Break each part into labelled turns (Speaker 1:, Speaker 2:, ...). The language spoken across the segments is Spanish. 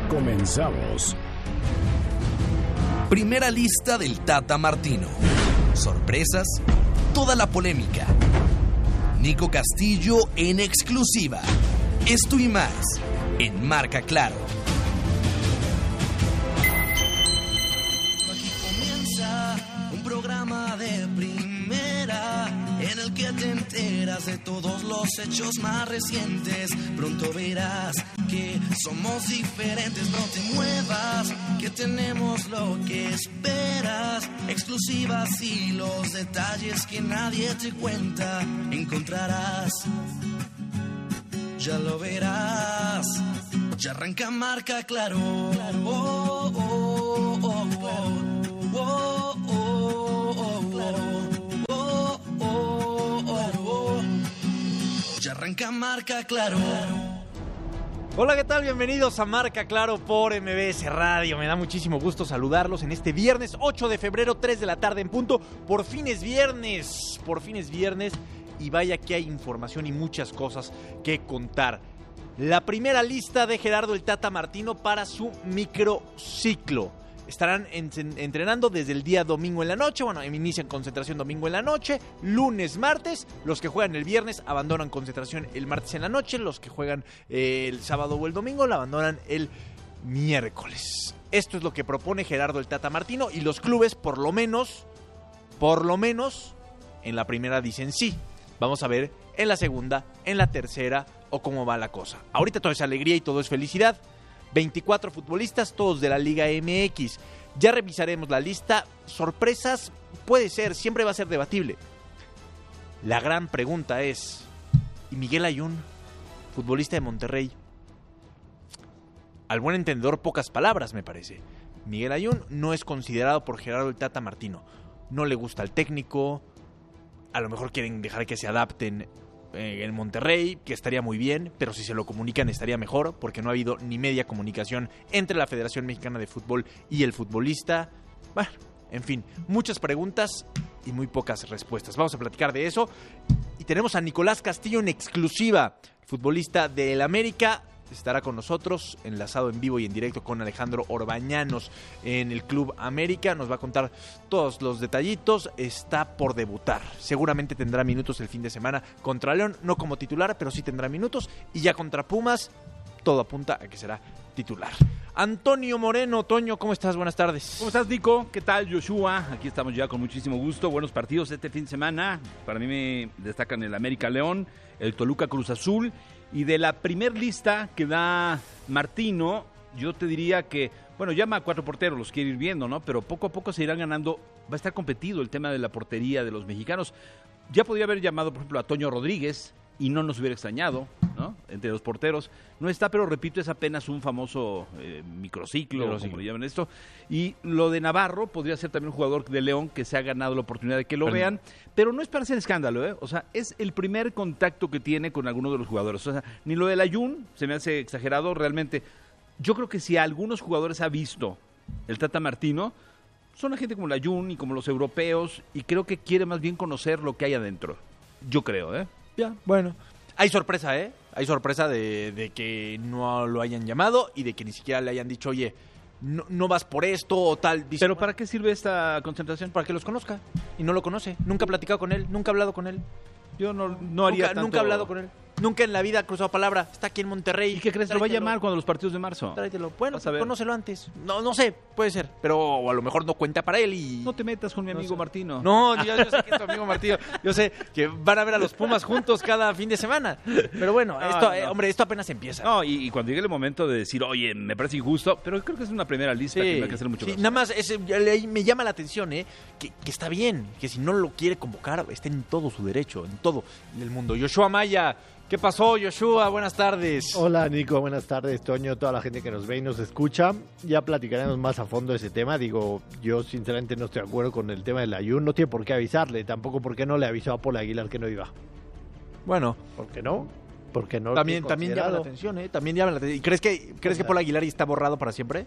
Speaker 1: Comenzamos.
Speaker 2: Primera lista del Tata Martino. Sorpresas, toda la polémica. Nico Castillo en exclusiva. Esto y más en Marca Claro.
Speaker 3: Aquí comienza un programa de primera en el que te enteras de todos los hechos más recientes. Pronto verás que somos diferentes, no te muevas, que tenemos lo que esperas. Exclusivas y los detalles que nadie te cuenta encontrarás. Ya lo verás, ya arranca Marca Claro. Oh, oh, oh, oh. Oh, oh, oh, claro. Oh, oh, oh, oh. Ya arranca Marca Claro.
Speaker 4: Hola, ¿qué tal? Bienvenidos a Marca Claro por MBS Radio. Me da muchísimo gusto saludarlos en este viernes 8 de febrero, 3 de la tarde en punto. Por fin es viernes, y vaya que hay información y muchas cosas que contar. La primera lista de Gerardo el Tata Martino para su microciclo. Estarán entrenando desde el día domingo en la noche. Bueno, inician concentración domingo en la noche, lunes, martes. Los que juegan el viernes abandonan concentración el martes en la noche. Los que juegan el sábado o el domingo la abandonan el miércoles. Esto es lo que propone Gerardo el Tata Martino. Y los clubes, por lo menos, en la primera dicen sí. Vamos a ver en la segunda, en la tercera o cómo va la cosa. Ahorita todo es alegría y todo es felicidad. 24 futbolistas, todos de la Liga MX. Ya revisaremos la lista. Sorpresas, puede ser, siempre va a ser debatible. La gran pregunta es, ¿y Miguel Ayun, futbolista de Monterrey? Al buen entendedor, pocas palabras, me parece. Miguel Ayun no es considerado por Gerardo el Tata Martino. No le gusta el técnico. A lo mejor quieren dejar que se adapten en Monterrey, que estaría muy bien, pero si se lo comunican estaría mejor, porque no ha habido ni media comunicación entre la Federación Mexicana de Fútbol y el futbolista. Bueno, en fin, muchas preguntas y muy pocas respuestas. Vamos a platicar de eso. Y tenemos a Nicolás Castillo en exclusiva, futbolista del América. Estará con nosotros, enlazado en vivo y en directo con Alejandro Orbañanos en el Club América. Nos va a contar todos los detallitos. Está por debutar. Seguramente tendrá minutos el fin de semana contra León. No como titular, pero sí tendrá minutos. Y ya contra Pumas, todo apunta a que será titular. Antonio Moreno, Toño, ¿cómo estás? Buenas tardes.
Speaker 5: ¿Cómo estás, Nico? ¿Qué tal, Joshua? Aquí estamos ya con muchísimo gusto. Buenos partidos este fin de semana. Para mí me destacan el América León, el Toluca Cruz Azul. Y de la primer lista que da Martino, yo te diría que, bueno, llama a 4 porteros, los quiere ir viendo, ¿no? Pero poco a poco se irán ganando, va a estar competido el tema de la portería de los mexicanos. Ya podría haber llamado, por ejemplo, a Toño Rodríguez y no nos hubiera extrañado, ¿no? Entre los porteros. No está, pero repito, es apenas un famoso microciclo, como le llaman esto. Y lo de Navarro podría ser también un jugador de León que se ha ganado la oportunidad de que lo vean, pero no es para hacer escándalo, ¿eh? O sea, es el primer contacto que tiene con alguno de los jugadores. O sea, ni lo del Ayun se me hace exagerado realmente. Yo creo que si a algunos jugadores ha visto el Tata Martino, son la gente como el Ayun y como los europeos, y creo que quiere más bien conocer lo que hay adentro. Yo creo, ¿eh?
Speaker 4: Ya, bueno. Hay sorpresa, ¿eh? Hay sorpresa de que no lo hayan llamado y de que ni siquiera le hayan dicho, oye, no vas por esto o tal. Dice,
Speaker 5: ¿pero para qué sirve esta concentración?
Speaker 4: Para que los conozca. Y no lo conoce. Nunca ha platicado con él, nunca ha hablado con él.
Speaker 5: Yo no haría tanto.
Speaker 4: Nunca ha hablado con él. Nunca en la vida ha cruzado palabra. Está aquí en Monterrey.
Speaker 5: ¿Y qué crees? Lo va a llamar cuando los partidos de marzo.
Speaker 4: Tráetelo. Bueno, conócelo antes. No sé, puede ser. Pero a lo mejor no cuenta para él y...
Speaker 5: No te metas con mi amigo Martino.
Speaker 4: No, yo sé que es tu amigo Martino. Yo sé que van a ver a los Pumas juntos cada fin de semana. Pero bueno, hombre, esto apenas empieza.
Speaker 5: No, y cuando llegue el momento de decir, oye, me parece injusto, pero creo que es una primera lista que no hay que hacer mucho caso.
Speaker 4: Nada más, me llama la atención, que está bien, que si no lo quiere convocar, esté en todo su derecho, en todo el mundo. Joshua Maya, ¿qué pasó, Joshua? Buenas tardes.
Speaker 6: Hola, Nico. Buenas tardes, Toño, toda la gente que nos ve y nos escucha. Ya platicaremos más a fondo de ese tema. Digo, yo sinceramente no estoy de acuerdo con el tema del Ayun. No tiene por qué avisarle. Tampoco porque no le avisó a Paul Aguilar que no iba.
Speaker 4: Bueno.
Speaker 6: ¿Por qué no? Porque no.
Speaker 4: También llama la atención, ¿eh? También llama la atención. ¿Y crees que Paul Aguilar está borrado para siempre?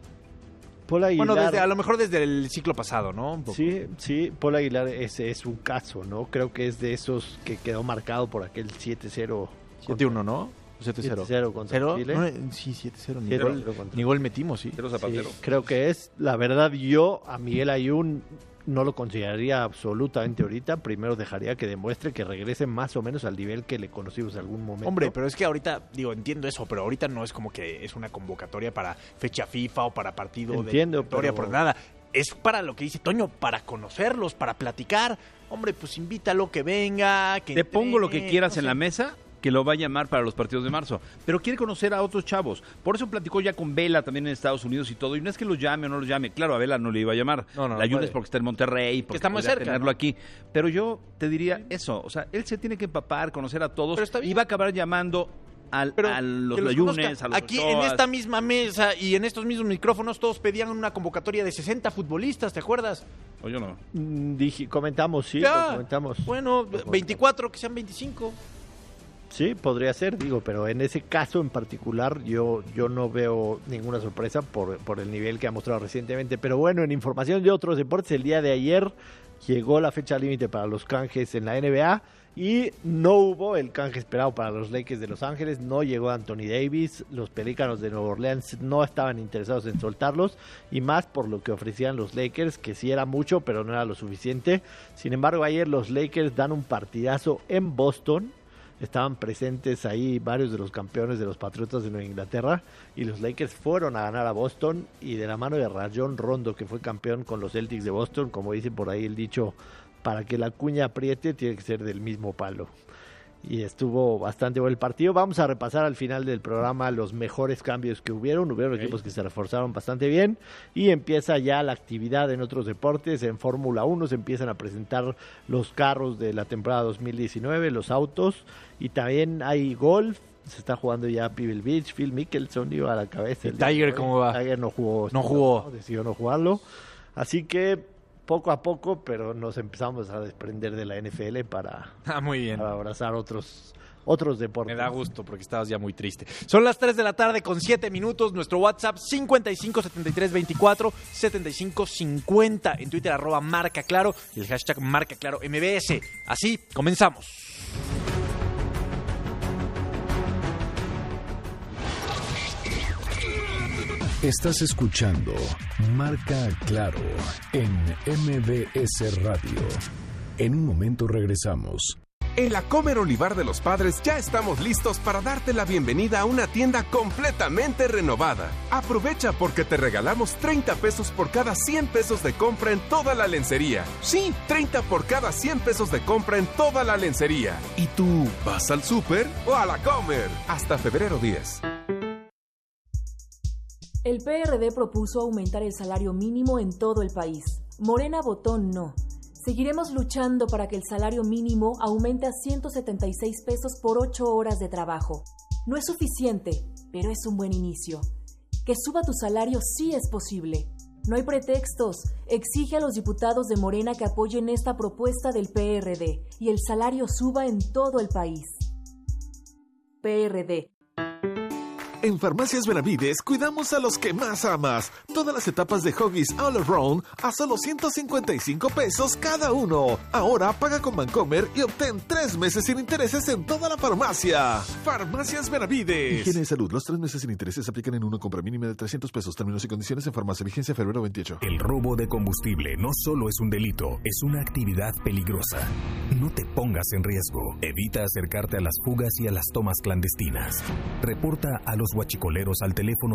Speaker 6: Paul Aguilar,
Speaker 4: bueno, a lo mejor desde el ciclo pasado, ¿no?
Speaker 6: Sí, Paul Aguilar es un caso, ¿no? Creo que es de esos que quedó marcado por aquel 7-0.
Speaker 4: 7-1, ¿no? 7-0.
Speaker 6: 7-0 contra Chile.
Speaker 4: No, sí, 7-0.
Speaker 6: 7-0 contra-
Speaker 4: Ni gol metimos, sí.
Speaker 5: Pero Zapatero.
Speaker 6: Sí, creo que es. La verdad, yo a Miguel Ayun no lo consideraría absolutamente ahorita. Primero dejaría que demuestre que regrese más o menos al nivel que le conocimos en algún momento.
Speaker 4: Hombre, pero es que ahorita, entiendo eso, pero ahorita no es como que es una convocatoria para fecha FIFA o para partido
Speaker 6: Entiendo,
Speaker 4: de victoria
Speaker 6: pero-
Speaker 4: por nada. Es para lo que dice Toño, para conocerlos, para platicar. Hombre, pues invítalo, que venga, que
Speaker 5: Te pongo lo que
Speaker 4: entrene,
Speaker 5: quieras
Speaker 4: no
Speaker 5: en
Speaker 4: sé.
Speaker 5: la mesa, que lo va a llamar para los partidos de marzo. Pero quiere conocer a otros chavos. Por eso platicó ya con Vela también en Estados Unidos y todo. Y no es que los llame o no los llame. Claro, a Vela no le iba a llamar.
Speaker 4: No,
Speaker 5: la ayuda
Speaker 4: puede.
Speaker 5: es porque está en Monterrey, porque
Speaker 4: está muy
Speaker 5: podría
Speaker 4: cerca,
Speaker 5: tenerlo
Speaker 4: ¿no?
Speaker 5: aquí. Pero yo te diría eso. O sea, él se tiene que empapar, conocer a todos.
Speaker 4: Pero está bien.
Speaker 5: Y va a acabar llamando a los
Speaker 4: que los
Speaker 5: Layunes,
Speaker 4: conozca.
Speaker 5: a los
Speaker 4: Aquí
Speaker 5: Ochoas.
Speaker 4: en esta misma mesa y en estos mismos micrófonos todos pedían una convocatoria de 60 futbolistas, ¿te acuerdas?
Speaker 5: O yo no.
Speaker 6: Comentamos, sí,
Speaker 4: Ya.
Speaker 6: lo comentamos.
Speaker 4: Bueno, 24, que sean 25.
Speaker 6: Sí, podría ser, pero en ese caso en particular yo no veo ninguna sorpresa por el nivel que ha mostrado recientemente. Pero bueno, en información de otros deportes, el día de ayer llegó la fecha límite para los canjes en la NBA y no hubo el canje esperado para los Lakers de Los Ángeles, no llegó Anthony Davis, los Pelícanos de Nueva Orleans no estaban interesados en soltarlos y más por lo que ofrecían los Lakers, que sí era mucho, pero no era lo suficiente. Sin embargo, ayer los Lakers dan un partidazo en Boston. Estaban presentes ahí varios de los campeones de los Patriotas de Nueva Inglaterra y los Lakers fueron a ganar a Boston y de la mano de Rajon Rondo, que fue campeón con los Celtics de Boston, como dice por ahí el dicho, para que la cuña apriete tiene que ser del mismo palo. Y estuvo bastante bueno el partido. Vamos a repasar al final del programa los mejores cambios que hubieron. Hubieron equipos que se reforzaron bastante bien. Y empieza ya la actividad en otros deportes. En Fórmula 1 se empiezan a presentar los carros de la temporada 2019, los autos. Y también hay golf. Se está jugando ya Pebble Beach. Phil Mickelson iba a la cabeza.
Speaker 4: ¿Y Tiger cómo va?
Speaker 6: Tiger no jugó.
Speaker 4: No jugó.
Speaker 6: Decidió no jugarlo. Así que poco a poco, pero nos empezamos a desprender de la NFL para
Speaker 4: Muy bien.
Speaker 6: abrazar otros deportes.
Speaker 4: Me da gusto porque estabas ya muy triste. Son las 3 de la tarde con 7 minutos. Nuestro WhatsApp 5573247550. En Twitter @marcaclaro y el hashtag #MarcaClaroMBS. Así comenzamos.
Speaker 1: Estás escuchando Marca Claro en MBS Radio. En un momento regresamos.
Speaker 7: En la Comer Olivar de los Padres ya estamos listos para darte la bienvenida a una tienda completamente renovada. Aprovecha porque te regalamos 30 pesos por cada 100 pesos de compra en toda la lencería. Sí, 30 por cada 100 pesos de compra en toda la lencería. ¿Y tú vas al súper o a la Comer? Hasta febrero 10.
Speaker 8: El PRD propuso aumentar el salario mínimo en todo el país. Morena votó no. Seguiremos luchando para que el salario mínimo aumente a 176 pesos por 8 horas de trabajo. No es suficiente, pero es un buen inicio. Que suba tu salario sí es posible. No hay pretextos. Exige a los diputados de Morena que apoyen esta propuesta del PRD y el salario suba en todo el país. PRD.
Speaker 9: En Farmacias Benavides cuidamos a los que más amas. Todas las etapas de Huggies All Around a solo 155 pesos cada uno. Ahora paga con Bancomer y obtén 3 meses sin intereses en toda la farmacia. Farmacias Benavides. Higiene y salud. Los 3 meses sin intereses se aplican en una compra mínima de 300 pesos. Términos y condiciones en farmacia. Vigencia febrero 28.
Speaker 1: El robo de combustible no solo es un delito, es una actividad peligrosa. No te pongas en riesgo. Evita acercarte a las fugas y a las tomas clandestinas. Reporta a los huachicoleros al teléfono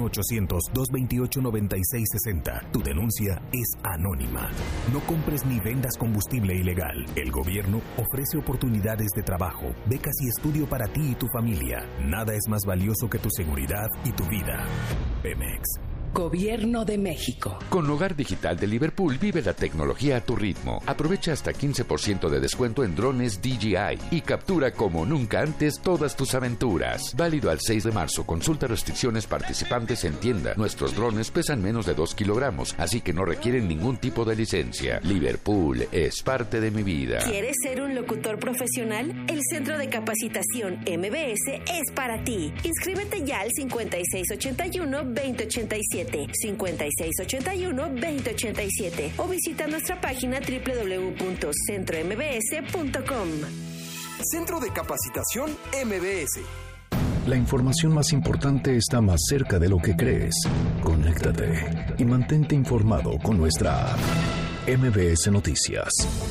Speaker 1: 01800-228-9660. Tu denuncia es anónima. No compres ni vendas combustible ilegal. El gobierno ofrece oportunidades de trabajo, becas y estudio para ti y tu familia. Nada es más valioso que tu seguridad y tu vida. Pemex.
Speaker 10: Gobierno de México.
Speaker 11: Con Hogar Digital de Liverpool vive la tecnología a tu ritmo. Aprovecha hasta 15% de descuento en drones DJI y captura como nunca antes todas tus aventuras. Válido al 6 de marzo. Consulta restricciones participantes en tienda. Nuestros drones pesan menos de 2 kilogramos, así que no requieren ningún tipo de licencia. Liverpool es parte de mi vida.
Speaker 12: ¿Quieres ser un locutor profesional? El Centro de Capacitación MBS es para ti. Inscríbete ya al 5681-2087. 5681-2087 o visita nuestra página www.centrombs.com.
Speaker 13: Centro de Capacitación MBS. La información más importante está más cerca de lo que crees. Conéctate y mantente informado con nuestra app. MBS Noticias.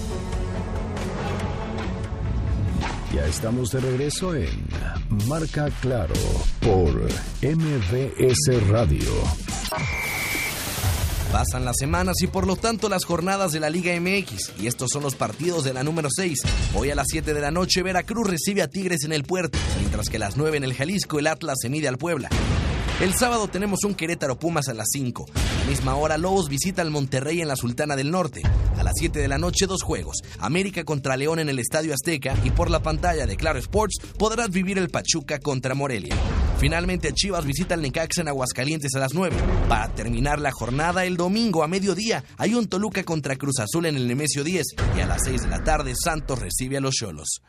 Speaker 13: Ya estamos de regreso en Marca Claro por MBS Radio.
Speaker 2: Pasan las semanas y por lo tanto las jornadas de la Liga MX, y estos son los partidos de la número 6. Hoy a las 7 de la noche Veracruz recibe a Tigres en el Puerto, mientras que a las 9 en el Jalisco el Atlas se mide al Puebla. El sábado tenemos un Querétaro Pumas a las 5. A la misma hora Lobos visita al Monterrey en la Sultana del Norte. A las 7 de la noche 2 juegos, América contra León en el Estadio Azteca, y por la pantalla de Claro Sports podrás vivir el Pachuca contra Morelia. Finalmente Chivas visita al Necaxa en Aguascalientes a las 9. Para terminar la jornada el domingo a mediodía hay un Toluca contra Cruz Azul en el Nemesio 10, y a las 6 de la tarde Santos recibe a los Xolos.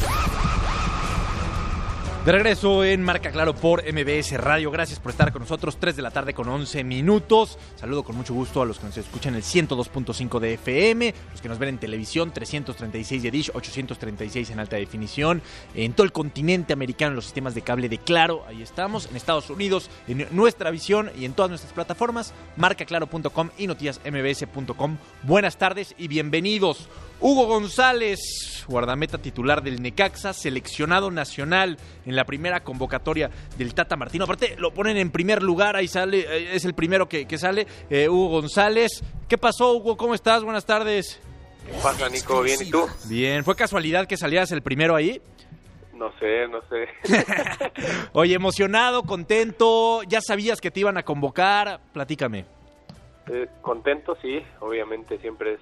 Speaker 4: De regreso en Marca Claro por MBS Radio. Gracias por estar con nosotros. 3 de la tarde con 11 minutos. Saludo con mucho gusto a los que nos escuchan en el 102.5 de FM, los que nos ven en televisión, 336 de Dish, 836 en alta definición, en todo el continente americano, en los sistemas de cable de Claro. Ahí estamos. En Estados Unidos, en Nuestra Visión y en todas nuestras plataformas, marcaclaro.com y noticiasmbs.com. Buenas tardes y bienvenidos. Hugo González, guardameta titular del Necaxa, seleccionado nacional en la primera convocatoria del Tata Martino. Aparte, lo ponen en primer lugar, ahí sale, es el primero que sale, Hugo González. ¿Qué pasó, Hugo? ¿Cómo estás? Buenas tardes.
Speaker 14: ¿Qué pasa, Nico? ¿Bien y tú?
Speaker 4: Bien, ¿fue casualidad que salieras el primero ahí?
Speaker 14: No sé.
Speaker 4: Oye, emocionado, contento, ¿ya sabías que te iban a convocar? Platícame.
Speaker 14: Contento, sí, obviamente siempre es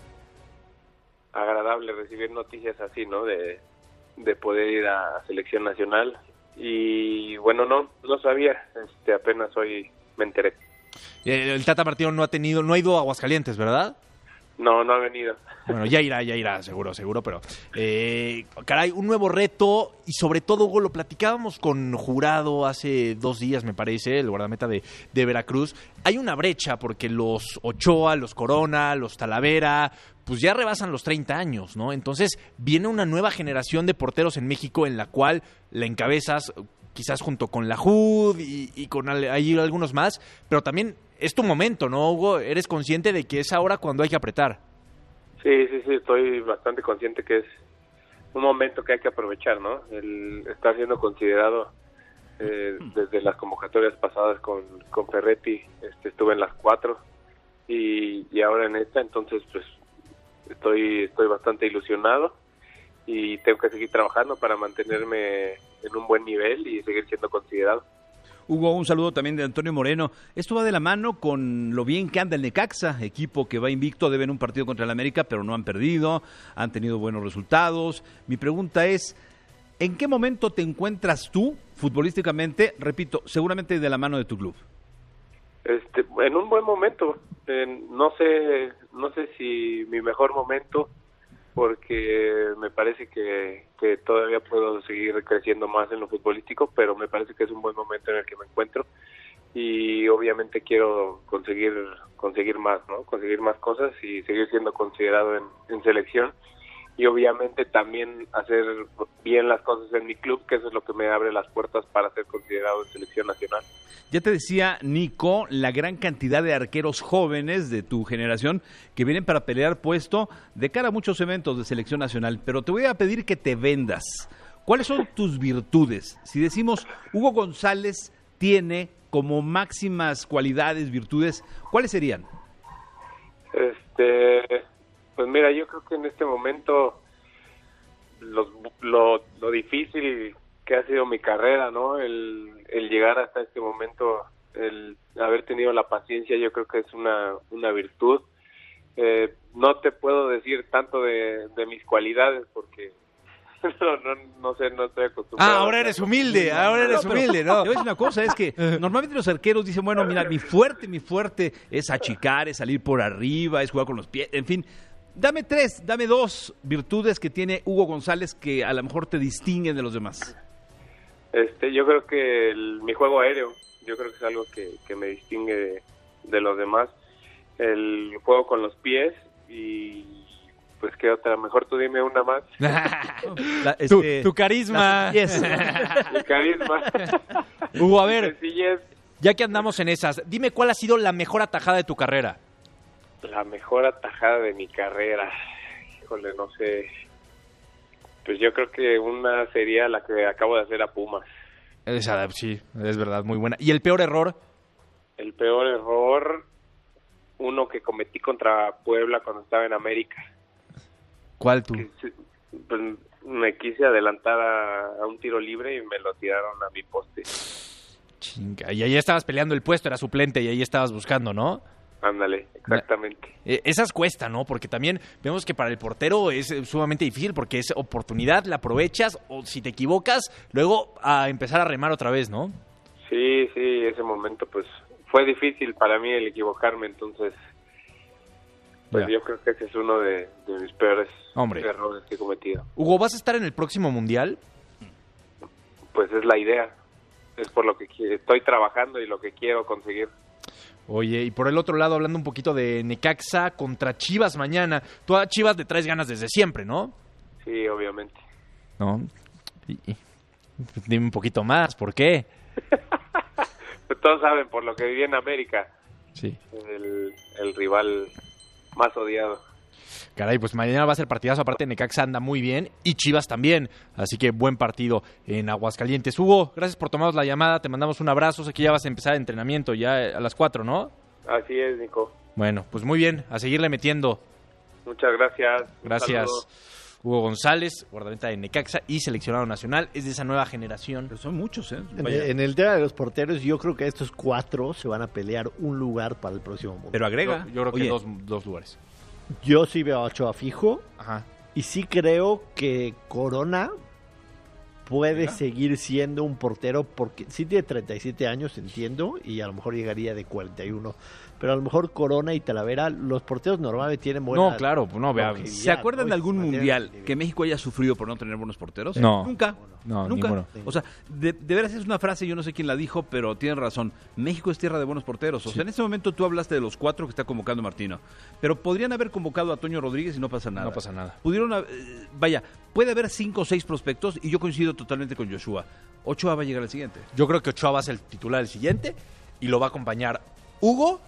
Speaker 14: agradable recibir noticias así, ¿no? De poder ir a selección nacional. Y bueno, no sabía, apenas hoy me enteré.
Speaker 4: El Tata Martino no ha ido a Aguascalientes, ¿verdad?
Speaker 14: No ha venido.
Speaker 4: Bueno, ya irá, seguro, pero caray, un nuevo reto, y sobre todo, Hugo, lo platicábamos con Jurado hace 2 días, me parece, el guardameta de Veracruz. Hay una brecha porque los Ochoa, los Corona, los Talavera, pues ya rebasan los 30 años, ¿no? Entonces viene una nueva generación de porteros en México en la cual la encabezas quizás junto con la JUD y con ahí algunos más, pero también es tu momento, ¿no, Hugo? Eres consciente de que es ahora cuando hay que apretar.
Speaker 14: Sí, estoy bastante consciente que es un momento que hay que aprovechar, ¿no? El estar siendo considerado desde las convocatorias pasadas con Ferretti, estuve en las 4 y ahora en esta, entonces pues estoy bastante ilusionado y tengo que seguir trabajando para mantenerme en un buen nivel y seguir siendo considerado.
Speaker 5: Hugo, un saludo también de Antonio Moreno. Esto va de la mano con lo bien que anda el Necaxa, equipo que va invicto, deben un partido contra el América, pero no han perdido, han tenido buenos resultados. Mi pregunta es, ¿en qué momento te encuentras tú, futbolísticamente, repito, seguramente de la mano de tu club?
Speaker 14: En un buen momento, no sé si mi mejor momento, porque me parece que todavía puedo seguir creciendo más en lo futbolístico, pero me parece que es un buen momento en el que me encuentro y obviamente quiero conseguir más, ¿no? Conseguir más cosas y seguir siendo considerado en selección y obviamente también hacer bien las cosas en mi club, que eso es lo que me abre las puertas para ser considerado en selección nacional.
Speaker 5: Ya te decía, Nico, la gran cantidad de arqueros jóvenes de tu generación que vienen para pelear puesto de cara a muchos eventos de selección nacional, pero te voy a pedir que te vendas. ¿Cuáles son tus virtudes? Si decimos, Hugo González tiene como máximas cualidades, virtudes, ¿cuáles serían?
Speaker 14: Pues mira, yo creo que en este momento lo difícil que ha sido mi carrera, ¿no? El llegar hasta este momento, el haber tenido la paciencia, yo creo que es una virtud. No te puedo decir tanto de mis cualidades porque no sé, no estoy acostumbrado.
Speaker 4: Ahora eres humilde, ¿no?
Speaker 5: Te voy a decir una cosa, es que normalmente los arqueros dicen, bueno, mira, mi fuerte es achicar, es salir por arriba, es jugar con los pies, en fin. Dame 2 virtudes que tiene Hugo González que a lo mejor te distinguen de los demás.
Speaker 14: Yo creo que mi juego aéreo, yo creo que es algo que me distingue de los demás. El juego con los pies y pues qué otra, mejor tú dime una más.
Speaker 4: Tu carisma.
Speaker 14: Mi carisma.
Speaker 4: Hugo, a ver,
Speaker 14: Sencillez.
Speaker 4: ya que andamos en esas, dime cuál ha sido la mejor atajada de tu carrera.
Speaker 14: La mejor atajada de mi carrera, híjole, no sé. Pues yo creo que una sería la que acabo de hacer a Pumas.
Speaker 4: Esa, sí, es verdad, muy buena. ¿Y el peor error?
Speaker 14: El peor error, uno que cometí contra Puebla cuando estaba en América.
Speaker 4: ¿Cuál tú?
Speaker 14: Pues me quise adelantar a un tiro libre y me lo tiraron a mi poste.
Speaker 4: Chinga, y ahí estabas peleando el puesto, era suplente y ahí estabas buscando, ¿no?
Speaker 14: Ándale, exactamente.
Speaker 4: Esas cuestan, ¿no? Porque también vemos que para el portero es sumamente difícil porque es oportunidad, la aprovechas o si te equivocas, luego a empezar a remar otra vez, ¿no?
Speaker 14: Sí, ese momento pues fue difícil para mí el equivocarme, entonces pues yo creo que ese es uno de mis peores errores que he cometido.
Speaker 4: Hugo, ¿vas a estar en el próximo Mundial?
Speaker 14: Pues es la idea, es por lo que estoy trabajando y lo que quiero conseguir.
Speaker 4: Oye, y por el otro lado, hablando un poquito de Necaxa contra Chivas mañana. Tú a Chivas le traes ganas desde siempre, ¿no?
Speaker 14: Sí, obviamente.
Speaker 4: ¿No? Dime un poquito más, ¿por qué?
Speaker 14: Pues todos saben, por lo que viví en América.
Speaker 4: Sí.
Speaker 14: El rival más odiado.
Speaker 4: Caray, pues mañana va a ser partidazo. Aparte, Necaxa anda muy bien y Chivas también. Así que buen partido en Aguascalientes. Hugo, gracias por tomarnos la llamada. Te mandamos un abrazo. Sé que ya vas a empezar el entrenamiento ya a las 4, ¿no?
Speaker 14: Así es, Nico.
Speaker 4: Bueno, pues muy bien. A seguirle metiendo.
Speaker 14: Muchas gracias.
Speaker 4: Gracias. Hugo González, guardameta de Necaxa y seleccionado nacional. Es de esa nueva generación.
Speaker 5: Pero son muchos, ¿eh?
Speaker 6: En el tema de los porteros, yo creo que estos 4 se van a pelear un lugar para el próximo Mundial.
Speaker 5: Pero agrega.
Speaker 4: Yo creo que dos lugares.
Speaker 6: Yo sí veo a Ochoa fijo.
Speaker 4: Ajá.
Speaker 6: Y sí creo que Corona puede seguir siendo un portero porque sí tiene 37 años, entiendo, y a lo mejor llegaría de 41. Pero a lo mejor Corona y Talavera, los porteros normalmente tienen buena...
Speaker 4: No, claro, no, vea.
Speaker 5: ¿Se acuerdan de algún mundial que México haya sufrido por no tener buenos porteros?
Speaker 4: No.
Speaker 5: Nunca.
Speaker 4: No,
Speaker 5: nunca.
Speaker 4: Ninguno.
Speaker 5: O sea, de veras es una frase, yo no sé quién la dijo, pero tienen razón. México es tierra de buenos porteros. O sea, en ese momento tú hablaste de los 4 que está convocando Martino. Pero podrían haber convocado a Toño Rodríguez y no pasa nada.
Speaker 4: No pasa nada.
Speaker 5: Pudieron, vaya, puede haber 5 o 6 prospectos y yo coincido totalmente con Joshua. Ochoa va a llegar al siguiente.
Speaker 4: Yo creo que Ochoa va a ser el titular del siguiente y lo va a acompañar Hugo.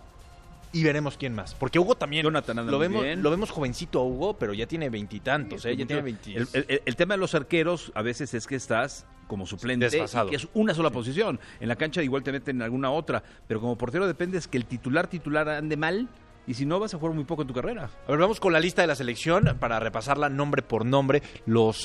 Speaker 4: Y veremos quién más. Porque Hugo también lo vemos jovencito a Hugo, pero ya tiene 20 y tantos, ya tiene 20.
Speaker 5: El tema de los arqueros a veces es que estás como suplente
Speaker 4: desfasado.
Speaker 5: Y que es una sola posición. En la cancha igual te meten en alguna otra, pero como portero depende es que el titular ande mal. Y si no, vas a jugar muy poco en tu carrera.
Speaker 4: A ver, vamos con la lista de la selección para repasarla nombre por nombre. Los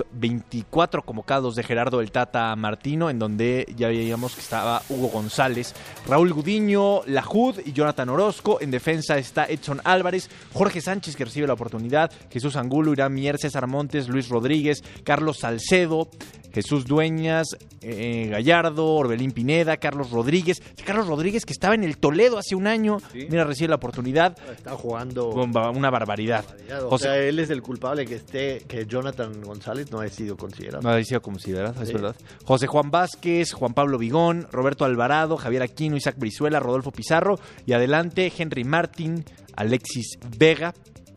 Speaker 4: 24 convocados de Gerardo el Tata Martino, en donde ya veíamos que estaba Hugo González, Raúl Gudiño, Lahoud y Jonathan Orozco. En defensa está Edson Álvarez, Jorge Sánchez, que recibe la oportunidad, Jesús Angulo, Irán Mier, César Montes, Luis Rodríguez, Carlos Salcedo, Jesús Dueñas, Gallardo, Orbelín Pineda, Carlos Rodríguez que estaba en el Toledo hace un año. ¿Sí? Mira, recibe la oportunidad.
Speaker 6: Está jugando
Speaker 4: una barbaridad.
Speaker 6: O sea, él es el culpable que Jonathan González no ha sido considerado.
Speaker 4: No ha sido considerado, es verdad. José Juan Vázquez, Juan Pablo Vigón, Roberto Alvarado, Javier Aquino, Isaac Brizuela, Rodolfo Pizarro y adelante Henry Martín, Alexis Vega.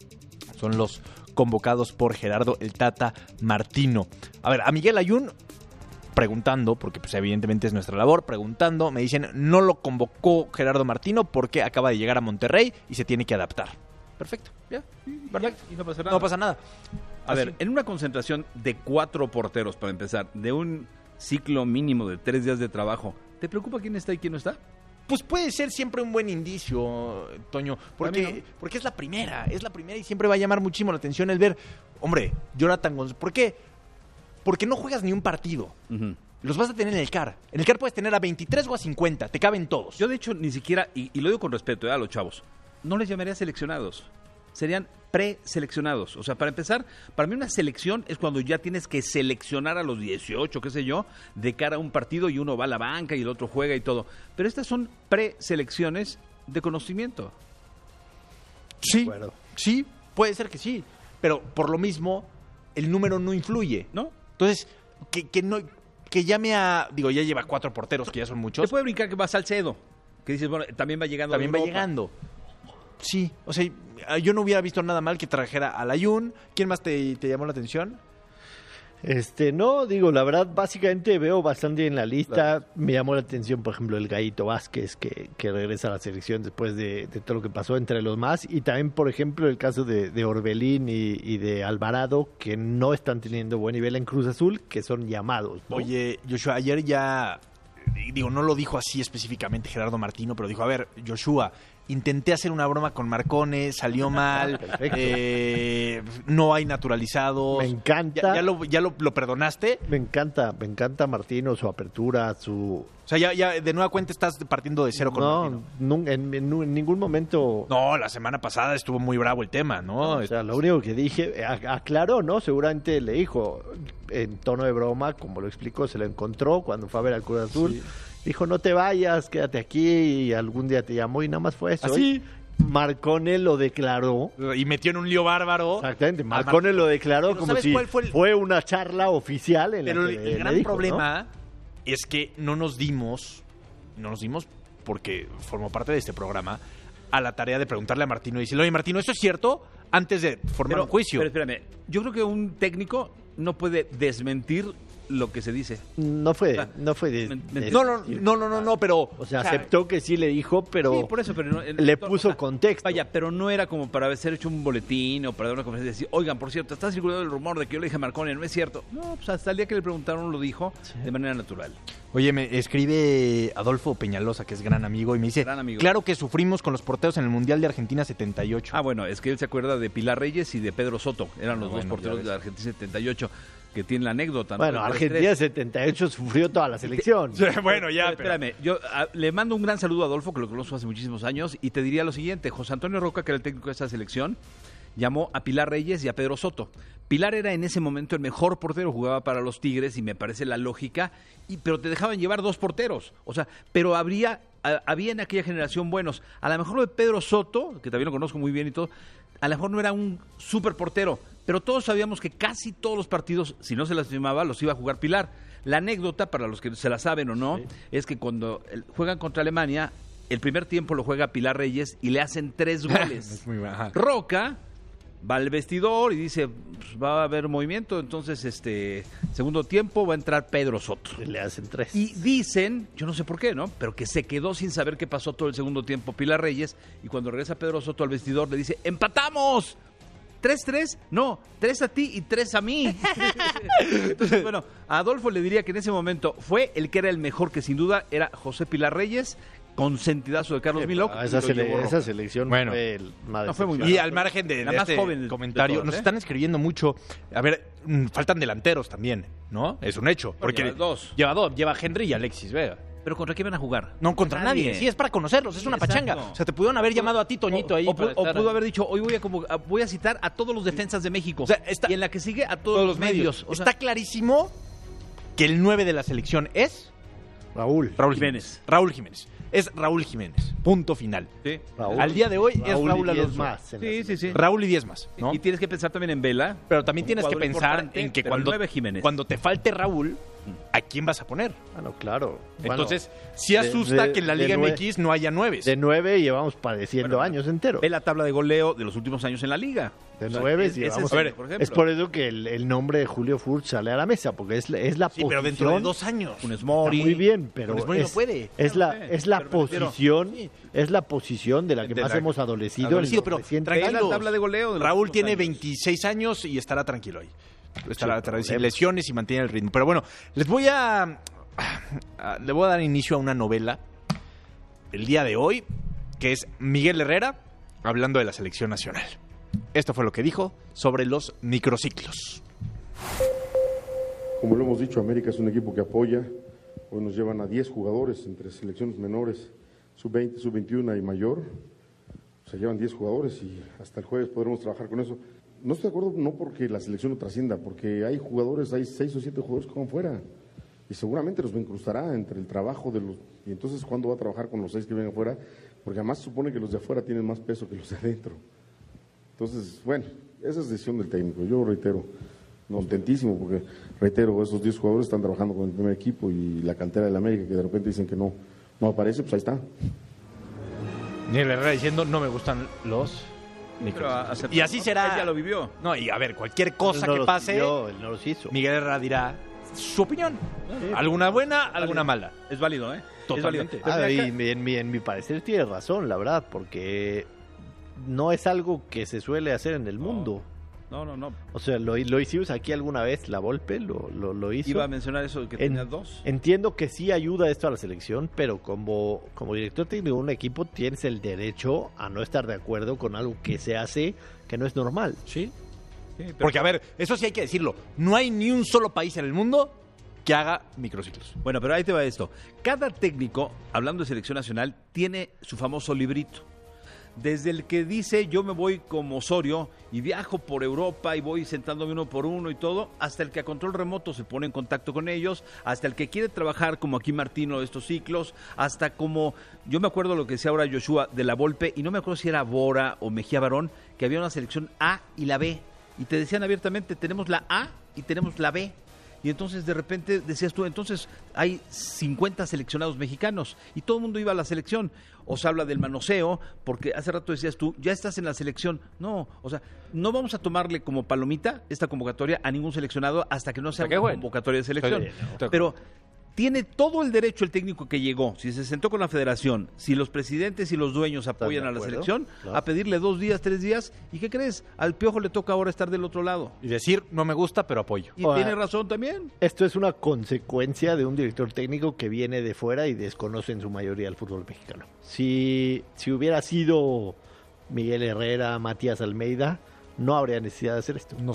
Speaker 4: Son los convocados por Gerardo el Tata Martino. A ver, a Miguel Ayun preguntando, porque pues evidentemente es nuestra labor, preguntando, me dicen, no lo convocó Gerardo Martino porque acaba de llegar a Monterrey y se tiene que adaptar. Perfecto, ya, perfecto.
Speaker 5: Y no pasa nada.
Speaker 4: No pasa nada.
Speaker 5: A ver, en una concentración de 4 porteros, para empezar, de un ciclo mínimo de 3 días de trabajo, ¿te preocupa quién está y quién no está?
Speaker 4: Pues puede ser siempre un buen indicio, Toño, porque es la primera y siempre va a llamar muchísimo la atención el ver, hombre, Jonathan González, ¿por qué? Porque no juegas ni un partido. Uh-huh. Los vas a tener en el CAR. En el CAR puedes tener a 23 o a 50, te caben todos.
Speaker 5: Yo de hecho ni siquiera, y lo digo con respeto a los chavos, no les llamaría seleccionados, serían preseleccionados. O sea, para empezar, para mí una selección es cuando ya tienes que seleccionar a los 18, qué sé yo, de cara a un partido y uno va a la banca y el otro juega y todo. Pero estas son preselecciones de conocimiento.
Speaker 4: Sí, sí, puede ser que sí, pero por lo mismo el número no influye, ¿no? Entonces, que llame a, digo, ya lleva 4 porteros, que ya son muchos.
Speaker 5: Te puede brincar que va Salcedo, que dices, bueno, también va llegando.
Speaker 4: También va llegando. Sí, o sea, yo no hubiera visto nada mal que trajera a Layún. ¿Quién más te llamó la atención?
Speaker 6: No, digo, la verdad, básicamente veo bastante en la lista. Me llamó la atención, por ejemplo, el Gallito Vázquez, que regresa a la selección después de todo lo que pasó entre los más. Y también, por ejemplo, el caso de Orbelín y de Alvarado, que no están teniendo buen nivel en Cruz Azul, que son llamados, ¿no?
Speaker 4: Oye, Joshua, ayer ya, digo, no lo dijo así específicamente Gerardo Martino, pero dijo, a ver, Joshua, intenté hacer una broma con Marcone, salió mal, no hay naturalizado.
Speaker 6: Me encanta.
Speaker 4: ¿Ya lo perdonaste?
Speaker 6: Me encanta Martino, su apertura, su...
Speaker 4: O sea, ya de nueva cuenta estás partiendo de cero con Martino.
Speaker 6: No, en ningún momento...
Speaker 4: No, la semana pasada estuvo muy bravo el tema, ¿no?
Speaker 6: O sea, lo único que dije, aclaró, ¿no? Seguramente le dijo, en tono de broma, como lo explicó, se lo encontró cuando fue a ver al Cruz Azul. Sí. Dijo, no te vayas, quédate aquí y algún día te llamo y nada más fue eso.
Speaker 4: ¿Así?
Speaker 6: Marcone lo declaró.
Speaker 4: Y metió en un lío bárbaro.
Speaker 6: Exactamente, Marcone lo declaró como si fue una charla oficial en
Speaker 4: pero
Speaker 6: la que
Speaker 4: el gran
Speaker 6: dijo,
Speaker 4: problema, ¿no?, es que no nos dimos porque formó parte de este programa, a la tarea de preguntarle a Martino y decirle, oye Martino, ¿esto es cierto? Antes de formar un juicio.
Speaker 5: Pero espérame, yo creo que un técnico no puede desmentir lo que se dice.
Speaker 6: No fue
Speaker 4: No, pero...
Speaker 6: O sea, aceptó que sí le dijo, pero...
Speaker 5: Sí, por eso, pero no,
Speaker 6: le puso contexto.
Speaker 5: Vaya, pero no era como para haber hecho un boletín o para dar una conferencia y decir, oigan, por cierto, está circulando el rumor de que yo le dije a Marcone, no es cierto. No, pues hasta el día que le preguntaron lo dijo de manera natural.
Speaker 4: Oye, me escribe Adolfo Peñalosa, que es gran amigo, y me dice, claro que sufrimos con los porteros en el Mundial de Argentina 78.
Speaker 5: Ah, bueno, es que él se acuerda de Pilar Reyes y de Pedro Soto. Eran los dos porteros de la Argentina 78. Que tiene la anécdota.
Speaker 6: Bueno, Argentina 78 sufrió toda la selección.
Speaker 4: Sí, bueno, ya,
Speaker 5: pero espérame, yo le mando un gran saludo a Adolfo, que lo conozco hace muchísimos años, y te diría lo siguiente, José Antonio Roca, que era el técnico de esa selección, llamó a Pilar Reyes y a Pedro Soto. Pilar era en ese momento el mejor portero, jugaba para los Tigres, y me parece la lógica, pero te dejaban llevar dos porteros, o sea, pero había en aquella generación buenos. A lo mejor lo de Pedro Soto, que también lo conozco muy bien y todo, a lo mejor no era un súper portero, pero todos sabíamos que casi todos los partidos, si no se las firmaba, los iba a jugar Pilar. La anécdota, para los que se la saben o no, es que cuando juegan contra Alemania, el primer tiempo lo juega Pilar Reyes y le hacen 3 goles.
Speaker 4: Es muy baja.
Speaker 5: Roca va al vestidor y dice, pues, va a haber movimiento, entonces segundo tiempo va a entrar Pedro Soto.
Speaker 6: Y le hacen 3.
Speaker 5: Y dicen, yo no sé por qué, ¿no? Pero que se quedó sin saber qué pasó todo el segundo tiempo Pilar Reyes, y cuando regresa Pedro Soto al vestidor le dice, ¡empatamos! 3-3, no, 3 a ti y 3 a mí. Entonces, bueno, a Adolfo le diría que en ese momento fue el que era el mejor, que sin duda era José Pilar Reyes, consentidazo de Carlos Milok.
Speaker 6: Esa selección
Speaker 5: fue muy
Speaker 4: y al margen de
Speaker 5: la más
Speaker 4: este
Speaker 5: joven
Speaker 4: comentario,
Speaker 5: de todos,
Speaker 4: nos están escribiendo mucho. A ver, faltan delanteros también, ¿no? Es un hecho. Porque lleva dos, lleva Henry y Alexis Vega.
Speaker 5: ¿Pero contra quién van a jugar?
Speaker 4: No, contra nadie. Sí, es para conocerlos, es una pachanga. O sea, te pudieron haber llamado a ti, Toñito, ahí.
Speaker 5: O pudo haber dicho, hoy voy a citar a todos los defensas de México.
Speaker 4: O sea,
Speaker 5: y en la que sigue a todos los medios.
Speaker 4: O sea, está clarísimo que el 9 de la selección es...
Speaker 6: Raúl
Speaker 5: Jiménez.
Speaker 4: Raúl Jiménez. Es Raúl Jiménez. Punto final.
Speaker 5: Sí.
Speaker 4: Al día de hoy es Raúl Alonso.
Speaker 6: Más
Speaker 5: sí.
Speaker 4: Raúl y 10 más, ¿no?
Speaker 5: Y tienes que pensar también en Vela.
Speaker 4: Pero también tienes que pensar en que cuando te falte Raúl, ¿a quién vas a poner?
Speaker 6: Ah, no, claro.
Speaker 4: Entonces, sí asusta que en la Liga MX no haya 9.
Speaker 6: De 9 llevamos padeciendo años enteros.
Speaker 5: Ve la tabla de goleo de los últimos años en la Liga.
Speaker 6: De 9 llevamos. Es por eso que el nombre de Julio Furch sale a la mesa, porque es la posición.
Speaker 4: Pero dentro de 2 años.
Speaker 5: Funes Mori.
Speaker 6: Muy bien, pero
Speaker 4: no puede.
Speaker 6: Es la posición de la que más hemos adolecido.
Speaker 4: Pero tranquilo,
Speaker 5: la tabla de goleo.
Speaker 4: Raúl tiene 26 años y estará tranquilo ahí. Estará sin lesiones y mantiene el ritmo. Pero bueno, le voy a dar inicio a una novela el día de hoy, que es Miguel Herrera hablando de la selección nacional. Esto fue lo que dijo sobre los microciclos.
Speaker 15: Como lo hemos dicho, América es un equipo que apoya. Hoy nos llevan a 10 jugadores entre selecciones menores, sub-20, sub-21 y mayor. Se llevan 10 jugadores y hasta el jueves podremos trabajar con eso. No estoy de acuerdo, no porque la selección no trascienda, porque hay jugadores, hay 6 o 7 jugadores que juegan fuera. Y seguramente los incrustará entre el trabajo de los... Y entonces, ¿cuándo va a trabajar con los 6 que vienen afuera? Porque además supone que los de afuera tienen más peso que los de adentro. Entonces, bueno, esa es decisión del técnico. Yo reitero, contentísimo, porque reitero, esos 10 jugadores están trabajando con el primer equipo y la cantera del América, que de repente dicen que no aparece, pues ahí está.
Speaker 4: Miguel Herrera diciendo, no me gustan los microciclos. Y así será.
Speaker 5: Él ya lo vivió.
Speaker 4: No, y a ver, cualquier cosa que pase,
Speaker 6: él no los hizo.
Speaker 4: Miguel Herrera dirá su opinión. Alguna buena, alguna mala.
Speaker 5: Es válido, ¿eh?
Speaker 4: Totalmente.
Speaker 6: Es válido. Y en mi parecer tiene razón, la verdad, porque no es algo que se suele hacer en el mundo.
Speaker 5: No.
Speaker 6: O sea, lo hicimos aquí alguna vez, la Volpe lo hizo.
Speaker 5: Iba a mencionar eso, que tenía 2.
Speaker 6: Entiendo que sí ayuda esto a la selección, pero como director técnico de un equipo tienes el derecho a no estar de acuerdo con algo que se hace que no es normal.
Speaker 4: Sí. Porque, a ver, eso sí hay que decirlo. No hay ni un solo país en el mundo que haga microciclos.
Speaker 5: Bueno, pero ahí te va esto. Cada técnico, hablando de selección nacional, tiene su famoso librito. Desde el que dice yo me voy como Osorio y viajo por Europa y voy sentándome uno por uno y todo, hasta el que a control remoto se pone en contacto con ellos, hasta el que quiere trabajar como aquí Martino de estos ciclos, hasta como, yo me acuerdo lo que decía ahora Joshua de la Volpe, y no me acuerdo si era Bora o Mejía Barón, que había una selección A y la B, y te decían abiertamente, tenemos la A y tenemos la B. Y entonces de repente decías tú, entonces hay 50 seleccionados mexicanos y todo el mundo iba a la selección. O se habla del manoseo, porque hace rato decías tú, ya estás en la selección. No, o sea, no vamos a tomarle como palomita esta convocatoria a ningún seleccionado hasta que no sea una convocatoria de selección. Pero tiene todo el derecho el técnico que llegó, si se sentó con la federación, si los presidentes y los dueños apoyan a la selección, a pedirle 2 días, 3 días, ¿y qué crees? Al Piojo le toca ahora estar del otro lado.
Speaker 4: Y decir, no me gusta, pero apoyo.
Speaker 5: Y tiene razón también.
Speaker 6: Esto es una consecuencia de un director técnico que viene de fuera y desconoce en su mayoría el fútbol mexicano. Si hubiera sido Miguel Herrera, Matías Almeida, no habría necesidad de hacer esto.
Speaker 4: No